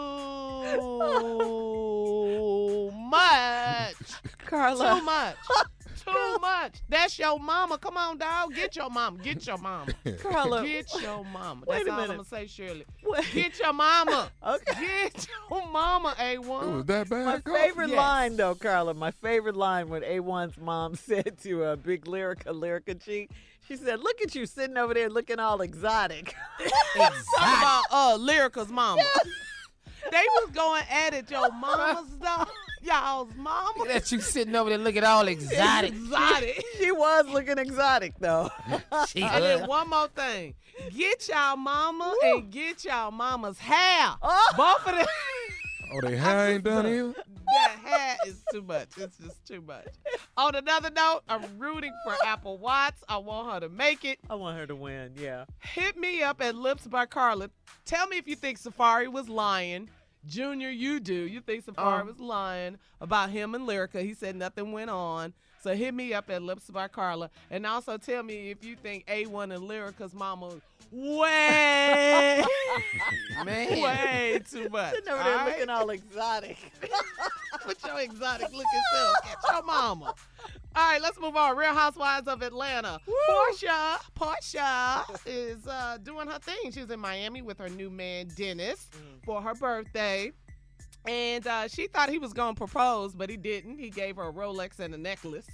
too much. Carla. Too much. Too much. That's your mama. Come on, dog. Get your mama. Get your mama. Carla. Get your mama. Wait That's a all I'm minute. going to say, Shirley. Wait. Get your mama. Okay. Get your mama, A one. It was that bad? My Carla? favorite Yes. line, though, Carla, my favorite line when A one's mom said to a big Lyrica, Lyrica G, she said, look at you sitting over there looking all exotic. Talk about uh, Lyrica's mama. They was going at it, your mama's dog. Y'all's mama. That you sitting over there looking all exotic. Exotic. She was looking exotic, though. She And was. then one more thing. Get y'all mama and get y'all mama's hair. Oh. Both of them. Oh, they hair ain't done either? That hair is too much. It's just too much. On another note, I'm rooting for Apple Watts. I want her to make it. I want her to win, yeah. Hit me up at Lips by Carla. Tell me if you think Safari was lying. Junior, you do. You think Safari Oh. was lying about him and Lyrica. He said nothing went on. So hit me up at Lips by Carla. And also tell me if you think A one and Lyrica's mama way, Man. way too much. Sitting over all there right? looking all exotic. With your exotic looking self. Get your mama. All right, let's move on. Real Housewives of Atlanta. Portia, Portia is uh, doing her thing. She's in Miami with her new man, Dennis, for her birthday. And uh, she thought he was going to propose, but he didn't. He gave her a Rolex and a necklace.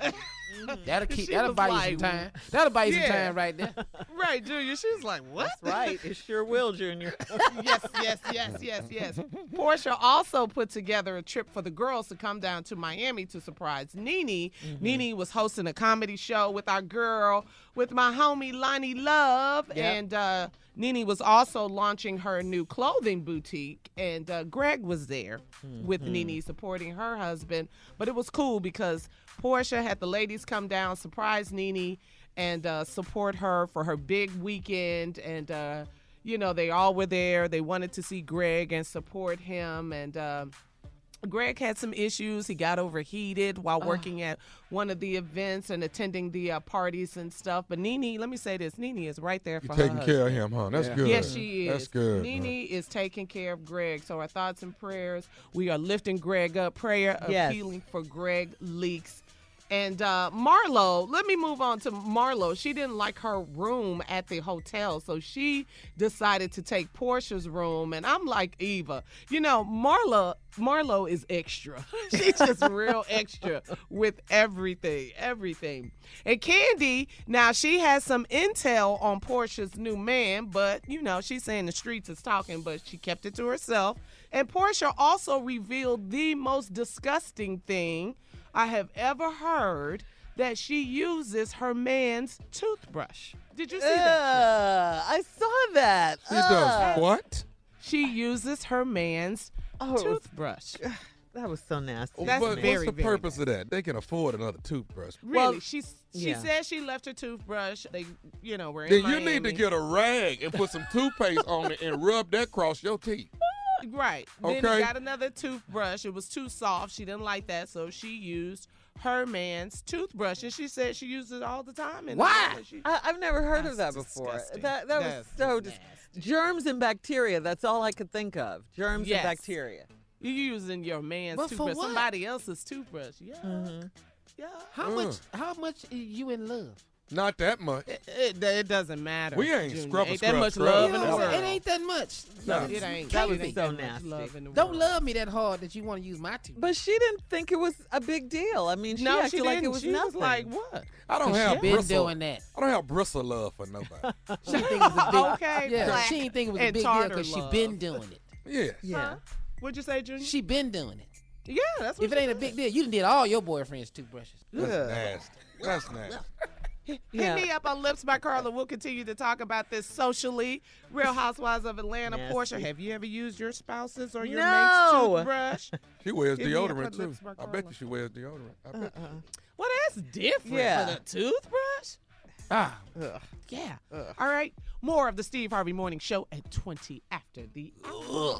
That'll keep. She That'll was buy you like, some time. That'll buy you yeah. some time right there. Right, Junior. She was like, what? That's right. It sure will, Junior. yes, yes, yes, yes, yes. Portia also put together a trip for the girls to come down to Miami to surprise Nene. Mm-hmm. Nene was hosting a comedy show with our girl, with my homie Lonnie Love. Yep. And uh, Nene was also launching her new clothing boutique. And uh, Greg was there with Mm-hmm. Nene supporting her husband. But it was cool because Portia had the ladies come down, surprise Nene, and uh, support her for her big weekend. And, uh, you know, they all were there. They wanted to see Greg and support him. And uh, Greg had some issues. He got overheated while working at one of the events and attending the uh, parties and stuff. But Nene, let me say this, Nene is right there for You're her taking husband. care of him, huh? That's Yeah. good. Yes, she is. That's good. Nene man. is taking care of Greg. So our thoughts and prayers. We are lifting Greg up. Prayer of Yes. healing for Greg Leaks. And uh, Marlo, let me move on to Marlo. She didn't like her room at the hotel, so she decided to take Portia's room. And I'm like, Eva, you know, Marlo, Marlo is extra. She's just real extra with everything, everything. And Candy, now she has some intel on Portia's new man, but, you know, she's saying the streets is talking, but she kept it to herself. And Portia also revealed the most disgusting thing I have ever heard, that she uses her man's toothbrush. Did you see that? Uh, I saw that. She does Uh, what? She uses her man's Oh, it was- toothbrush. That was so nasty. That's but very, what's the very purpose of that? They can afford another toothbrush. Really, Well, she she yeah. said she left her toothbrush. They, you know, were in Then you Miami. need to get a rag and put some toothpaste on it and rub that across your teeth. Right. Then Okay. he got another toothbrush. It was too soft. She didn't like that, so she used her man's toothbrush, and she said she uses it all the time. And Why? She, I, I've never heard of that That's before. disgusting. That that was That's so just dis- germs and bacteria. That's all I could think of. Germs Yes. and bacteria. you using your man's But for toothbrush, what? somebody else's toothbrush. Yeah. Mm-hmm. Yeah. How Mm. much? How much are you in love? Not that much. It, it, it doesn't matter. We ain't Junior. scrubba Ain't that scrub much scrub. love You in know the what I'm world. saying? It ain't that much. No. It ain't. That it was ain't so much nasty. love in the Don't world. love me that hard that you want to use my tooth. But she didn't think it was a big deal. I mean, she No, acted she like didn't. it was she nothing. was like, what? I don't 'Cause have she been bristle. doing that. I don't have bristle love for nobody. She think it was a big. Okay, Yeah, black she didn't think it was a and big deal tartar because she love. been doing it. Yes. Yeah. Huh? What'd you say, Junior? She been doing it. Yeah, that's what If it she ain't a said. big deal, you done did all your boyfriend's toothbrushes. That's Ugh. nasty. That's nasty. Hit Yeah. me up on Lips by Carla. We'll continue to talk about this socially. Real Housewives of Atlanta. Nasty. Portia, have you ever used your spouse's or your No. mate's toothbrush? She wears Hit me up deodorant on too. Lips by I bet Carla. you she wears deodorant. I bet. Uh-uh. Well, that's different. Yeah. But a toothbrush? Ah, Ugh. Yeah. All right. More of the Steve Harvey Morning Show at twenty after the hour.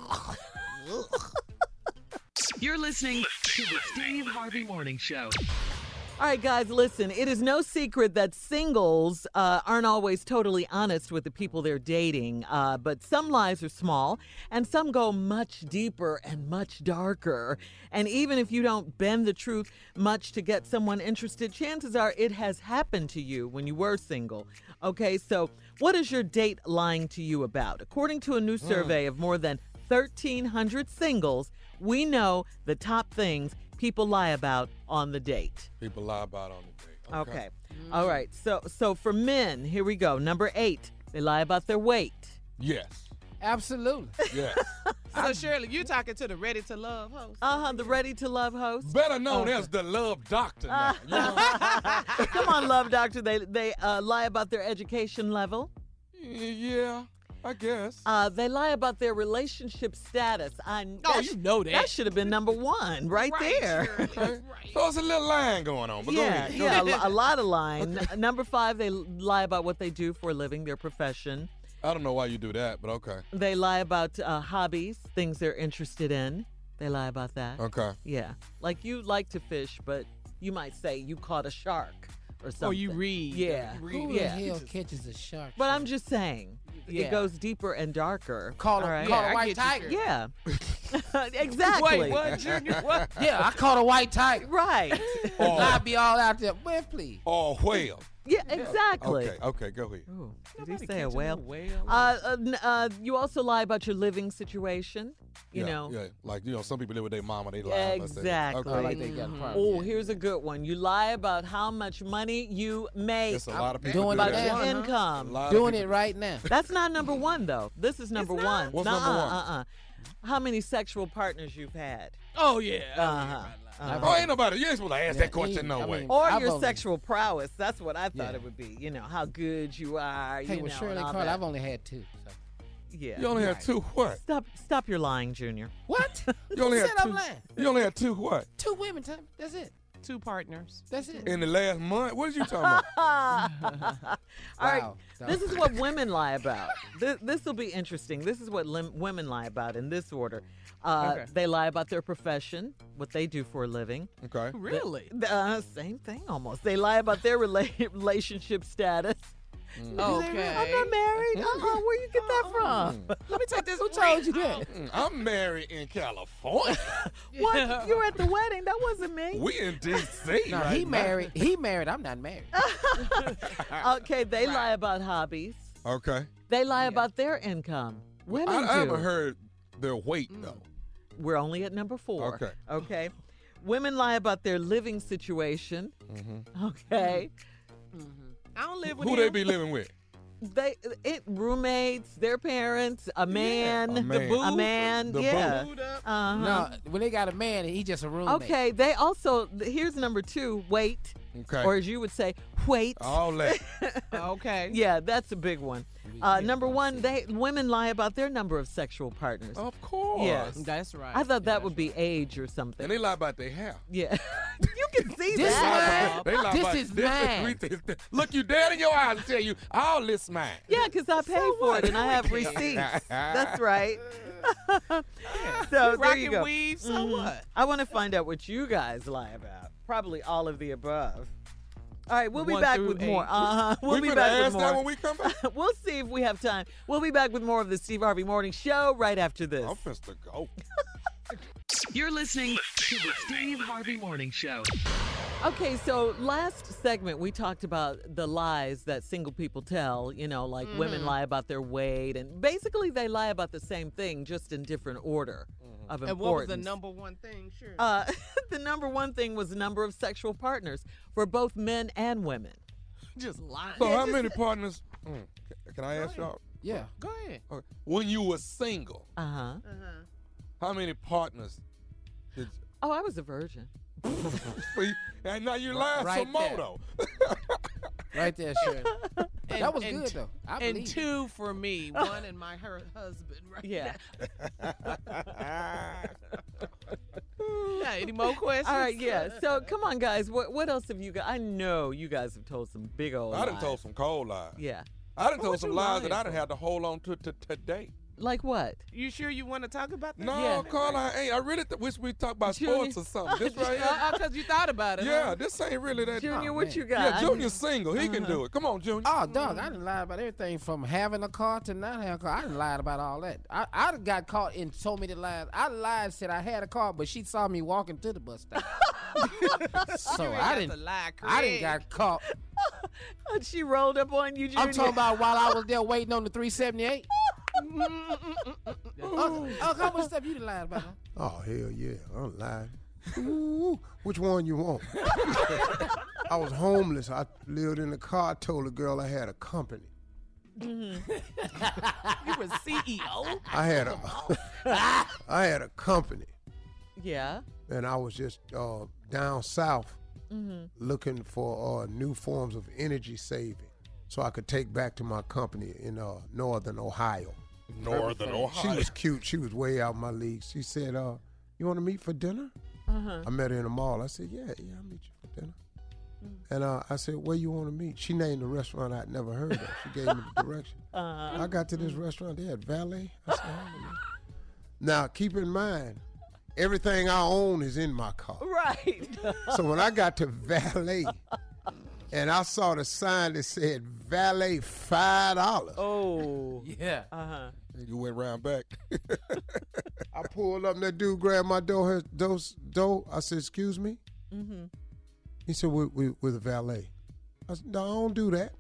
You're listening to the Steve Harvey Morning Show. All right, guys, listen. It is no secret that singles uh, aren't always totally honest with the people they're dating, uh, but some lies are small, and some go much deeper and much darker. And even if you don't bend the truth much to get someone interested, chances are it has happened to you when you were single. Okay, so what is your date lying to you about? According to a new survey of more than thirteen hundred singles, we know the top things people lie about on the date. People lie about on the date. Okay. All right. So so for men, here we go. Number eight, they lie about their weight. Yes. absolutely. Yes. So, Shirley, you talking to the Ready to Love host? Uh-huh, the Ready to Love host. Better known as the Love Doctor now. You know? Come on, Love Doctor. They they uh, lie about their education level. Yeah, I guess. Uh, they lie about their relationship status. I Oh, that you sh- know that. That should have been number one right, there. Okay. So it's a little line going on. But go Yeah, ahead. Go yeah, a, ahead. lo- a lot of lying. N- Number five, they lie about what they do for a living, their profession. I don't know why you do that, but okay. They lie about uh, hobbies, things they're interested in. They lie about that. Okay. Yeah. Like you like to fish, but you might say you caught a shark or something. Or you read. Yeah. You read. Who Yeah. the hell catches a shark? But I'm just saying, Yeah. it goes deeper and darker. Call a- All right? call a Yeah, I white get you, tiger. Sharon. Yeah. Exactly. Wait, what, Junior? What? Yeah, I caught a white tiger. Right. Oh. I'd be all out there. Well, please. Oh, whale. Yeah, exactly. Okay, okay, go ahead. Ooh, did Nobody he say a catching whale? no whale. Uh, uh, n- uh, you also lie about your living situation. You yeah, know. Yeah, like, you know, some people live with their mama, they lie. let's say. Exactly. Okay. Like they got a problem. Oh, here's a good one. You lie about how much money you make. There's a lot of people doing do about that. your Uh-huh. income. A lot of Doing people- it right now. That's not number one, though. This is number not? one. What's Nuh-uh, number one? Uh-uh. How many sexual partners you've had? Oh, yeah. Uh-huh. Uh-huh. Oh, ain't nobody. You ain't supposed to ask Yeah, that question he- no I way. mean- Or I've your only- sexual prowess. That's what I thought Yeah. it would be. You know, how good you are. Hey, you with know, Shirley and all Carl, that. I've only had two. So. Yeah. You only had two what? Stop stop your lying, Junior. What? You only Who had said two. I'm lying? You only had two what? Two women. Tom. That's it. Two partners. That's it. In the last month? What are you talking about? All right. Wow. This is what women lie about. This this will be interesting. This is what lim- women lie about in this order. Uh, Okay. They lie about their profession, what they do for a living. Okay. Really? Uh, same thing almost. They lie about their rela- relationship status. Okay. I'm not married. Uh-uh. Where you get that from? Let me take this. Who told you that? Mm, I'm married in California. What? You were at the wedding. That wasn't me. We in D C No, right he now. married. He married. I'm not married. Okay, they lie about hobbies. Okay. They lie about their income. Women I, do. I haven't heard their weight, though. We're only at number four. Okay. Okay. Women lie about their living situation. Mm-hmm. Okay. I don't live with Who him. they be living with? They it roommates, their parents, a man, A man. a man, The yeah. Booed up. Uh-huh. No, when they got a man, he just a roommate. Okay, they also here's number two, wait. Okay. Or as you would say, wait. All that. Okay. Yeah, that's a big one. Uh, number one, they women lie about their number of sexual partners. Of course. Yes. That's right. I thought that would be age or something. And they lie about their hair. Yeah. You can see This that. mine. They lie This about is this mine. this- Look you dead in your eyes and tell you, all this mine. Yeah, because I paid for it and I have receipts. That's right. So there you Rockin' go. weave, so Mhm. what? I want to find out what you guys lie about. Probably all of the above. All right, we'll be One back through with eight. more. Uh-huh. We'll we be finna back with ask that when more. we come back. We'll see if we have time. We'll be back with more of the Steve Harvey Morning Show right after this. I'm finna to go. You're listening to the Steve Harvey Morning Show. Okay, so last segment we talked about the lies that single people tell, you know, like women lie about their weight, and basically they lie about the same thing, just in different order of importance. And what was the number one thing? Sure. Uh, the number one thing was the number of sexual partners for both men and women. Just lying. So how many partners? Mm, can I ask y'all? Yeah. Go ahead. Okay. When you were single, Uh-huh. Uh-huh. how many partners did Oh, I was a virgin. you see? And now you lying Right some more there. though. Right there, Shirley. And- That was and good t- though. I And believe it. two for me. One and my her husband. Right. Yeah. Yeah. Any more questions? All right, yeah. So come on, guys. What what else have you got? I know you guys have told some big old I done lies. told some cold lies. Yeah. I done What told some you lies that lying I done for? had to hold on to, to today. Like what? You sure you want to talk about that? No, Yeah. Carl, I ain't. I really th- wish we talk about Junior- sports or something. This right here. Uh, Because you thought about it. Yeah, huh? this ain't really that. Junior, Oh, what man. you got? Yeah, I- Junior's single. He can do it. Come on, Junior. Oh, dog, I done lied about everything from having a car to not having a car. I done lied about all that. I, I done got caught in so many lies. I lied, said I had a car, but she saw me walking to the bus stop. so You ain't I got didn't, to lie, I didn't Craig. got caught. And she rolled up on you, Junior. I'm talking about while I was there waiting on the three seventy-eight. oh, oh, how much stuff you done lied about? Huh? Oh, hell yeah. I'm lying. Ooh, which one you want? I was homeless. I lived in a car. I told the girl I had a company. You were C E O? I had a I had a company, Yeah. and I was just uh, down south Mm-hmm. looking for uh, new forms of energy saving so I could take back to my company in uh, northern Ohio. Northern She Ohio. was cute. She was way out my league. She said, uh, you want to meet for dinner? Uh-huh. I met her in the mall. I said, yeah, yeah, I'll meet you for dinner. And uh, I said, where you want to meet? She named the restaurant I'd never heard of. She gave me the direction. Uh-huh. I got to this restaurant, they had valet. I said, oh, now, keep in mind, everything I own is in my car. Right. So when I got to valet, and I saw the sign that said valet five dollars. Oh. Yeah. Uh-huh. You went round back. I pulled up and that dude grabbed my door. Those door. I said, excuse me? Mm-hmm. He said, we, we, we're the valet. I said, no, I don't do that.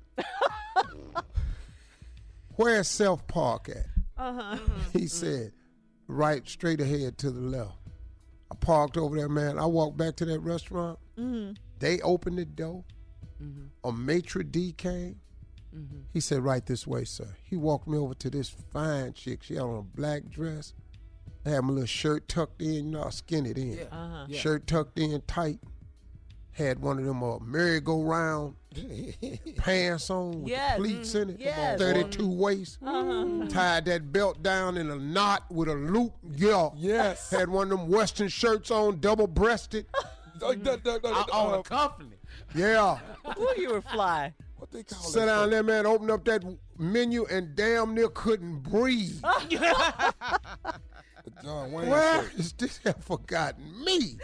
Where's Self Park at? Uh-huh. He said, right straight ahead to the left. I parked over there, man. I walked back to that restaurant. Mm-hmm. They opened the door. Mm-hmm. A maitre d' came. Mm-hmm. He said, right this way, sir. He walked me over to this fine chick. She had on a black dress. I had my little shirt tucked in, you know, I skinned it in. Yeah. Uh-huh. Yeah. Shirt tucked in tight. Had one of them uh, merry-go-round pants on with Yes. the pleats in it. Yes. thirty-two waist. Uh-huh. Tied that belt down in a knot with a loop. Yeah. Yes. Had one of them Western shirts on, double-breasted. On a company. Yeah. Ooh, you were fly. What they call Sat that down stuff? there, man, opened up that menu and damn near couldn't breathe. The John Wayne Where shirt. is this have forgotten me?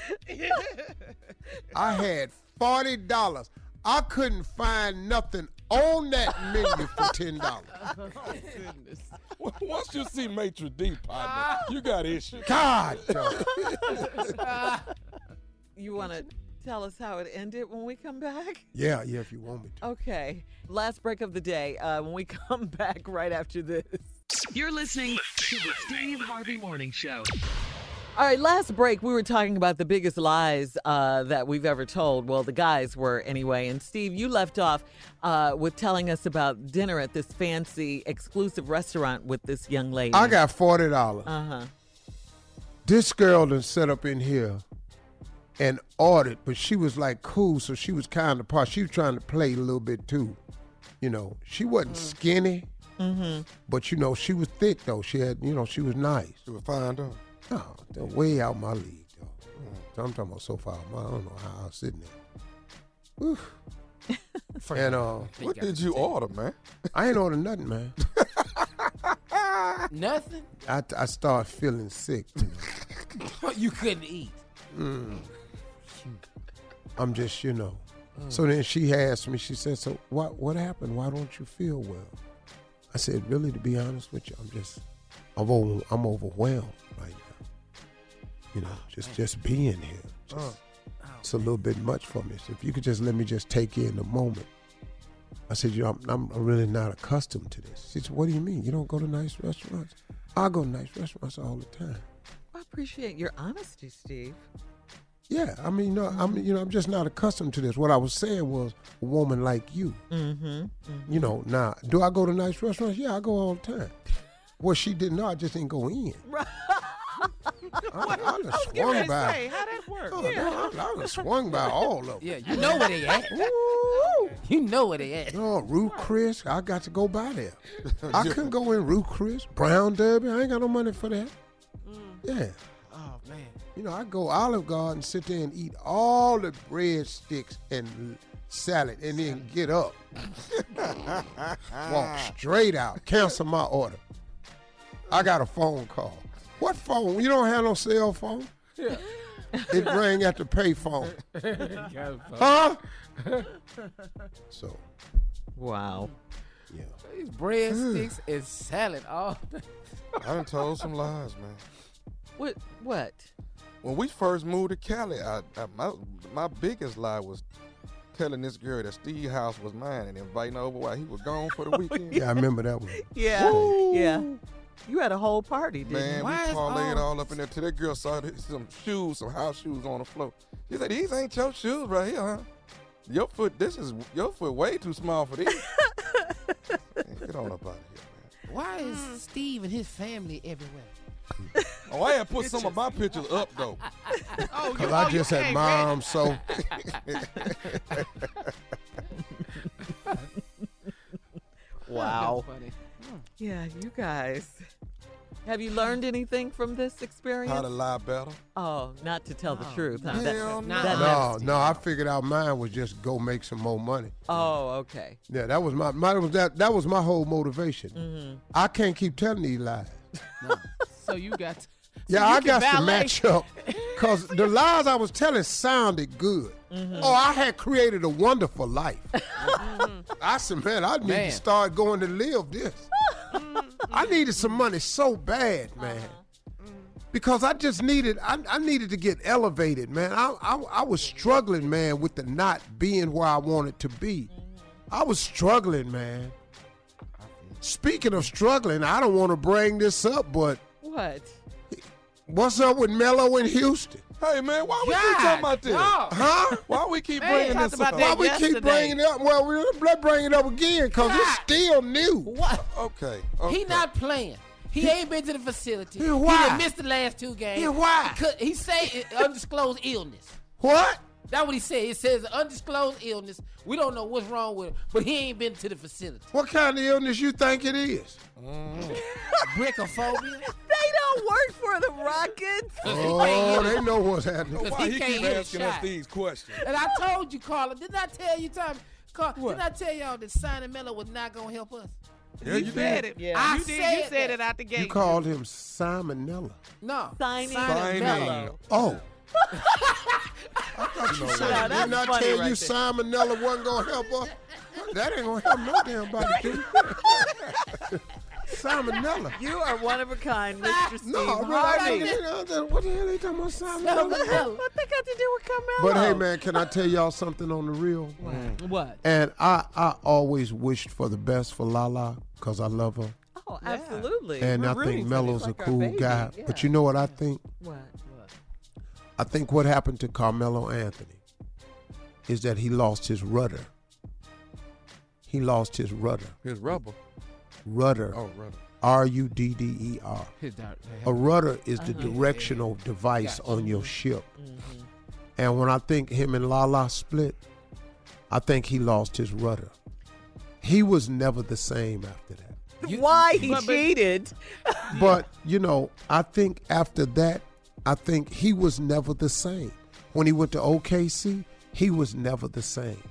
I had forty dollars. I couldn't find nothing on that menu for ten dollars. Once you see Maitre D, partner, you got issues. God, dog. You want to tell us how it ended when we come back? Yeah, yeah, if you want me to. Okay. Last break of the day uh, when we come back right after this. You're listening to the Steve Harvey Morning Show. All right, last break, we were talking about the biggest lies uh, that we've ever told. Well, the guys were anyway. And Steve, you left off uh, with telling us about dinner at this fancy exclusive restaurant with this young lady. I got forty dollars. Uh-huh. This girl done set up in here and ordered, but she was like cool, so she was kind of part. She was trying to play a little bit too. You know, she wasn't skinny, Mm-hmm. but you know, she was thick though. She had, you know, she was nice. She was fine though. No, they're way out my league though. So I'm talking about so far. I don't know how I was sitting there. Oof. And uh, What did you order, man? I ain't ordered nothing, man. Nothing? I I started feeling sick. You know. You couldn't eat. Mm. I'm just, you know. So then she asked me, she said, so what what happened? Why don't you feel well? I said, really, to be honest with you, I'm just, I'm, over, I'm overwhelmed right now. You know, just, just being here. Just, it's a little bit much for me. So if you could just let me just take in the moment. I said, you know, I'm, I'm really not accustomed to this. She said, what do you mean? You don't go to nice restaurants? I go to nice restaurants all the time. I appreciate your honesty, Steve. Yeah, I mean, you know, I'm, you know, I'm just not accustomed to this. What I was saying was a woman like you. Mm-hmm. mm-hmm. You know, now, do I go to nice restaurants? Yeah, I go all the time. Well, she didn't know. I just didn't go in. Right. I, I done Get swung ready to by. say, how that work? Oh, Yeah. I, I done swung by all of them. Yeah, you know where they at. You know where they at. No, Ruth Chris, I got to go by there. I couldn't go in Ruth Chris, Brown Derby. I ain't got no money for that. Yeah. Oh, man. You know, I go Olive Garden, sit there and eat all the breadsticks and salad, and then get up, walk straight out, cancel my order. I got a phone call. What phone? You don't have no cell phone? Yeah. It rang at the pay phone. Huh? So, Wow. yeah. These breadsticks and salad all day. I done told some lies, man. What? What? When we first moved to Cali, I, I, my my biggest lie was telling this girl that Steve House was mine and inviting her over while he was gone for the weekend. Yeah, I remember that one. Yeah. Woo. Yeah. You had a whole party, didn't Man, you? we Why is parlayed all- all up in there till that girl saw th- some shoes, some house shoes on the floor. She said, these ain't your shoes right here, huh? Your foot, this is, your foot way too small for these. Man, get on up out of here, man. Why is Steve and his family everywhere? Oh, I had put some of my pictures up, though. Oh, Because you, I oh, just you had ain't mom, so. Wow. That's funny. Yeah, you guys. Have you learned anything from this experience? How to lie better. Oh, not to tell the truth. Huh? Hell That- no. that- No, no, I figured out mine was just go make some more money. Oh, okay. Yeah, that was my, my was that that was my whole motivation. Mm-hmm. I can't keep telling these lies. So you got to, so Yeah, you I can got to valet. match up because the lies I was telling sounded good. Mm-hmm. Oh, I had created a wonderful life. I said, man, I need Man. to start going to live this. I needed some money so bad, man. Because I just needed, I, I needed to get elevated, man. I, I I was struggling, man, with the not being where I wanted to be. I was struggling, man. Speaking of struggling, I don't want to bring this up, but What? what's up with Mello in Houston? Hey, man, why we keep God, talking about this? dog. Huh? Why we keep Man, bringing talked this about up? that Why we yesterday. keep bringing it up? Well, we, let's bring it up again because it's still new. What? Okay, okay. He not playing. He ain't been to the facility. Yeah, why? He done missed the last two games. Yeah, why? He, could, he say it, undisclosed illness. What? That's what he said. It says undisclosed illness. We don't know what's wrong with him, but he ain't been to the facility. What kind of illness you think it is? Brickophobia. They don't work for the Rockets. Oh, they know what's happening. Why he he, can't keep hit a asking us shot. these questions? And I told you, Carla, didn't I tell you, Tommy? Carla, didn't I tell y'all that Simon Miller was not going to help us? Yeah, You you said did. it. Yeah. I You did. You said said that. it out the gate. You called him Salmonella. No. Signing Signing. Mello. Oh. I thought you Now, said, that's didn't I funny tell right you there. Salmonella wasn't going to help us? That ain't going to help no damn body, dude. Salmonella. You are one of a kind, Mister Steve No, really, Harvey. I didn't- what the hell are they talking about Salmonella? What they got to do with Carmelo? But hey, man, can I tell y'all something on the real? What? And I, I always wished for the best for Lala because I love her. Oh, absolutely. And We're I rooting think for him. Melo's He's like a our cool baby. guy. Yeah. But you know what I think? What? I think what happened to Carmelo Anthony is that he lost his rudder. He lost his rudder. His rubber. Rudder. Oh, rudder. R U D D E R. His dar- A rudder is the Uh-huh. directional device Gotcha. on your ship. Mm-hmm. And when I think him and Lala split, I think he lost his rudder. He was never the same after that. Why he But- but- cheated? But, you know, I think after that, I think he was never the same. When he went to O K C, he was never the same.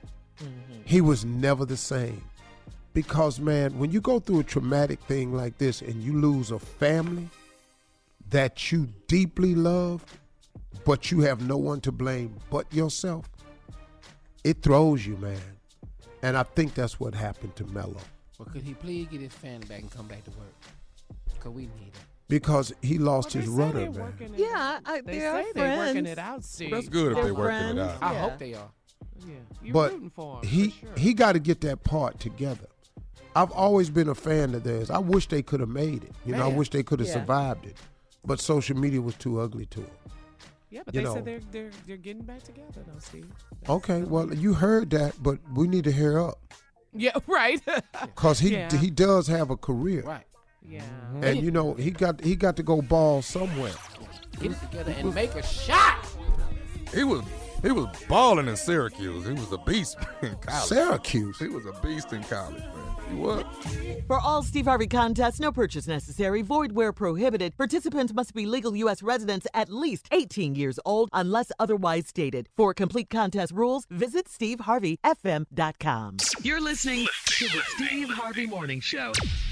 He was never the same. Because, man, when you go through a traumatic thing like this and you lose a family that you deeply loved, but you have no one to blame but yourself, it throws you, man. And I think that's what happened to Melo. Well, could he please get his family back and come back to work? Because we need him. Because he lost Well, his they say rudder, they're man. working it- Yeah, I, They they say are they're friends. working it out, Steve. That's good if They're they're working friends. it out. I Yeah. hope they are. Yeah, you're But rooting for him. he for sure. he got to get that part together. I've always been a fan of theirs. I wish they could have made it. You know, I Man. wish they could have Yeah. survived it. But social media was too ugly to them. Yeah, but you they know. said they're they're they're getting back together though, Steve. That's Okay, the- well, you heard that, but we need to hear up Yeah, right. because he Yeah. he does have a career, Right. Yeah. and you know he got he got to go ball somewhere. Get it together and make a shot. He was he was balling in Syracuse. He was a beast in college. Syracuse. He was a beast in college, man. He was. For all Steve Harvey contests, no purchase necessary, void where prohibited. Participants must be legal U S residents at least eighteen years old unless otherwise stated. For complete contest rules, visit steve harvey f m dot com. You're listening to the Steve Harvey Morning Show.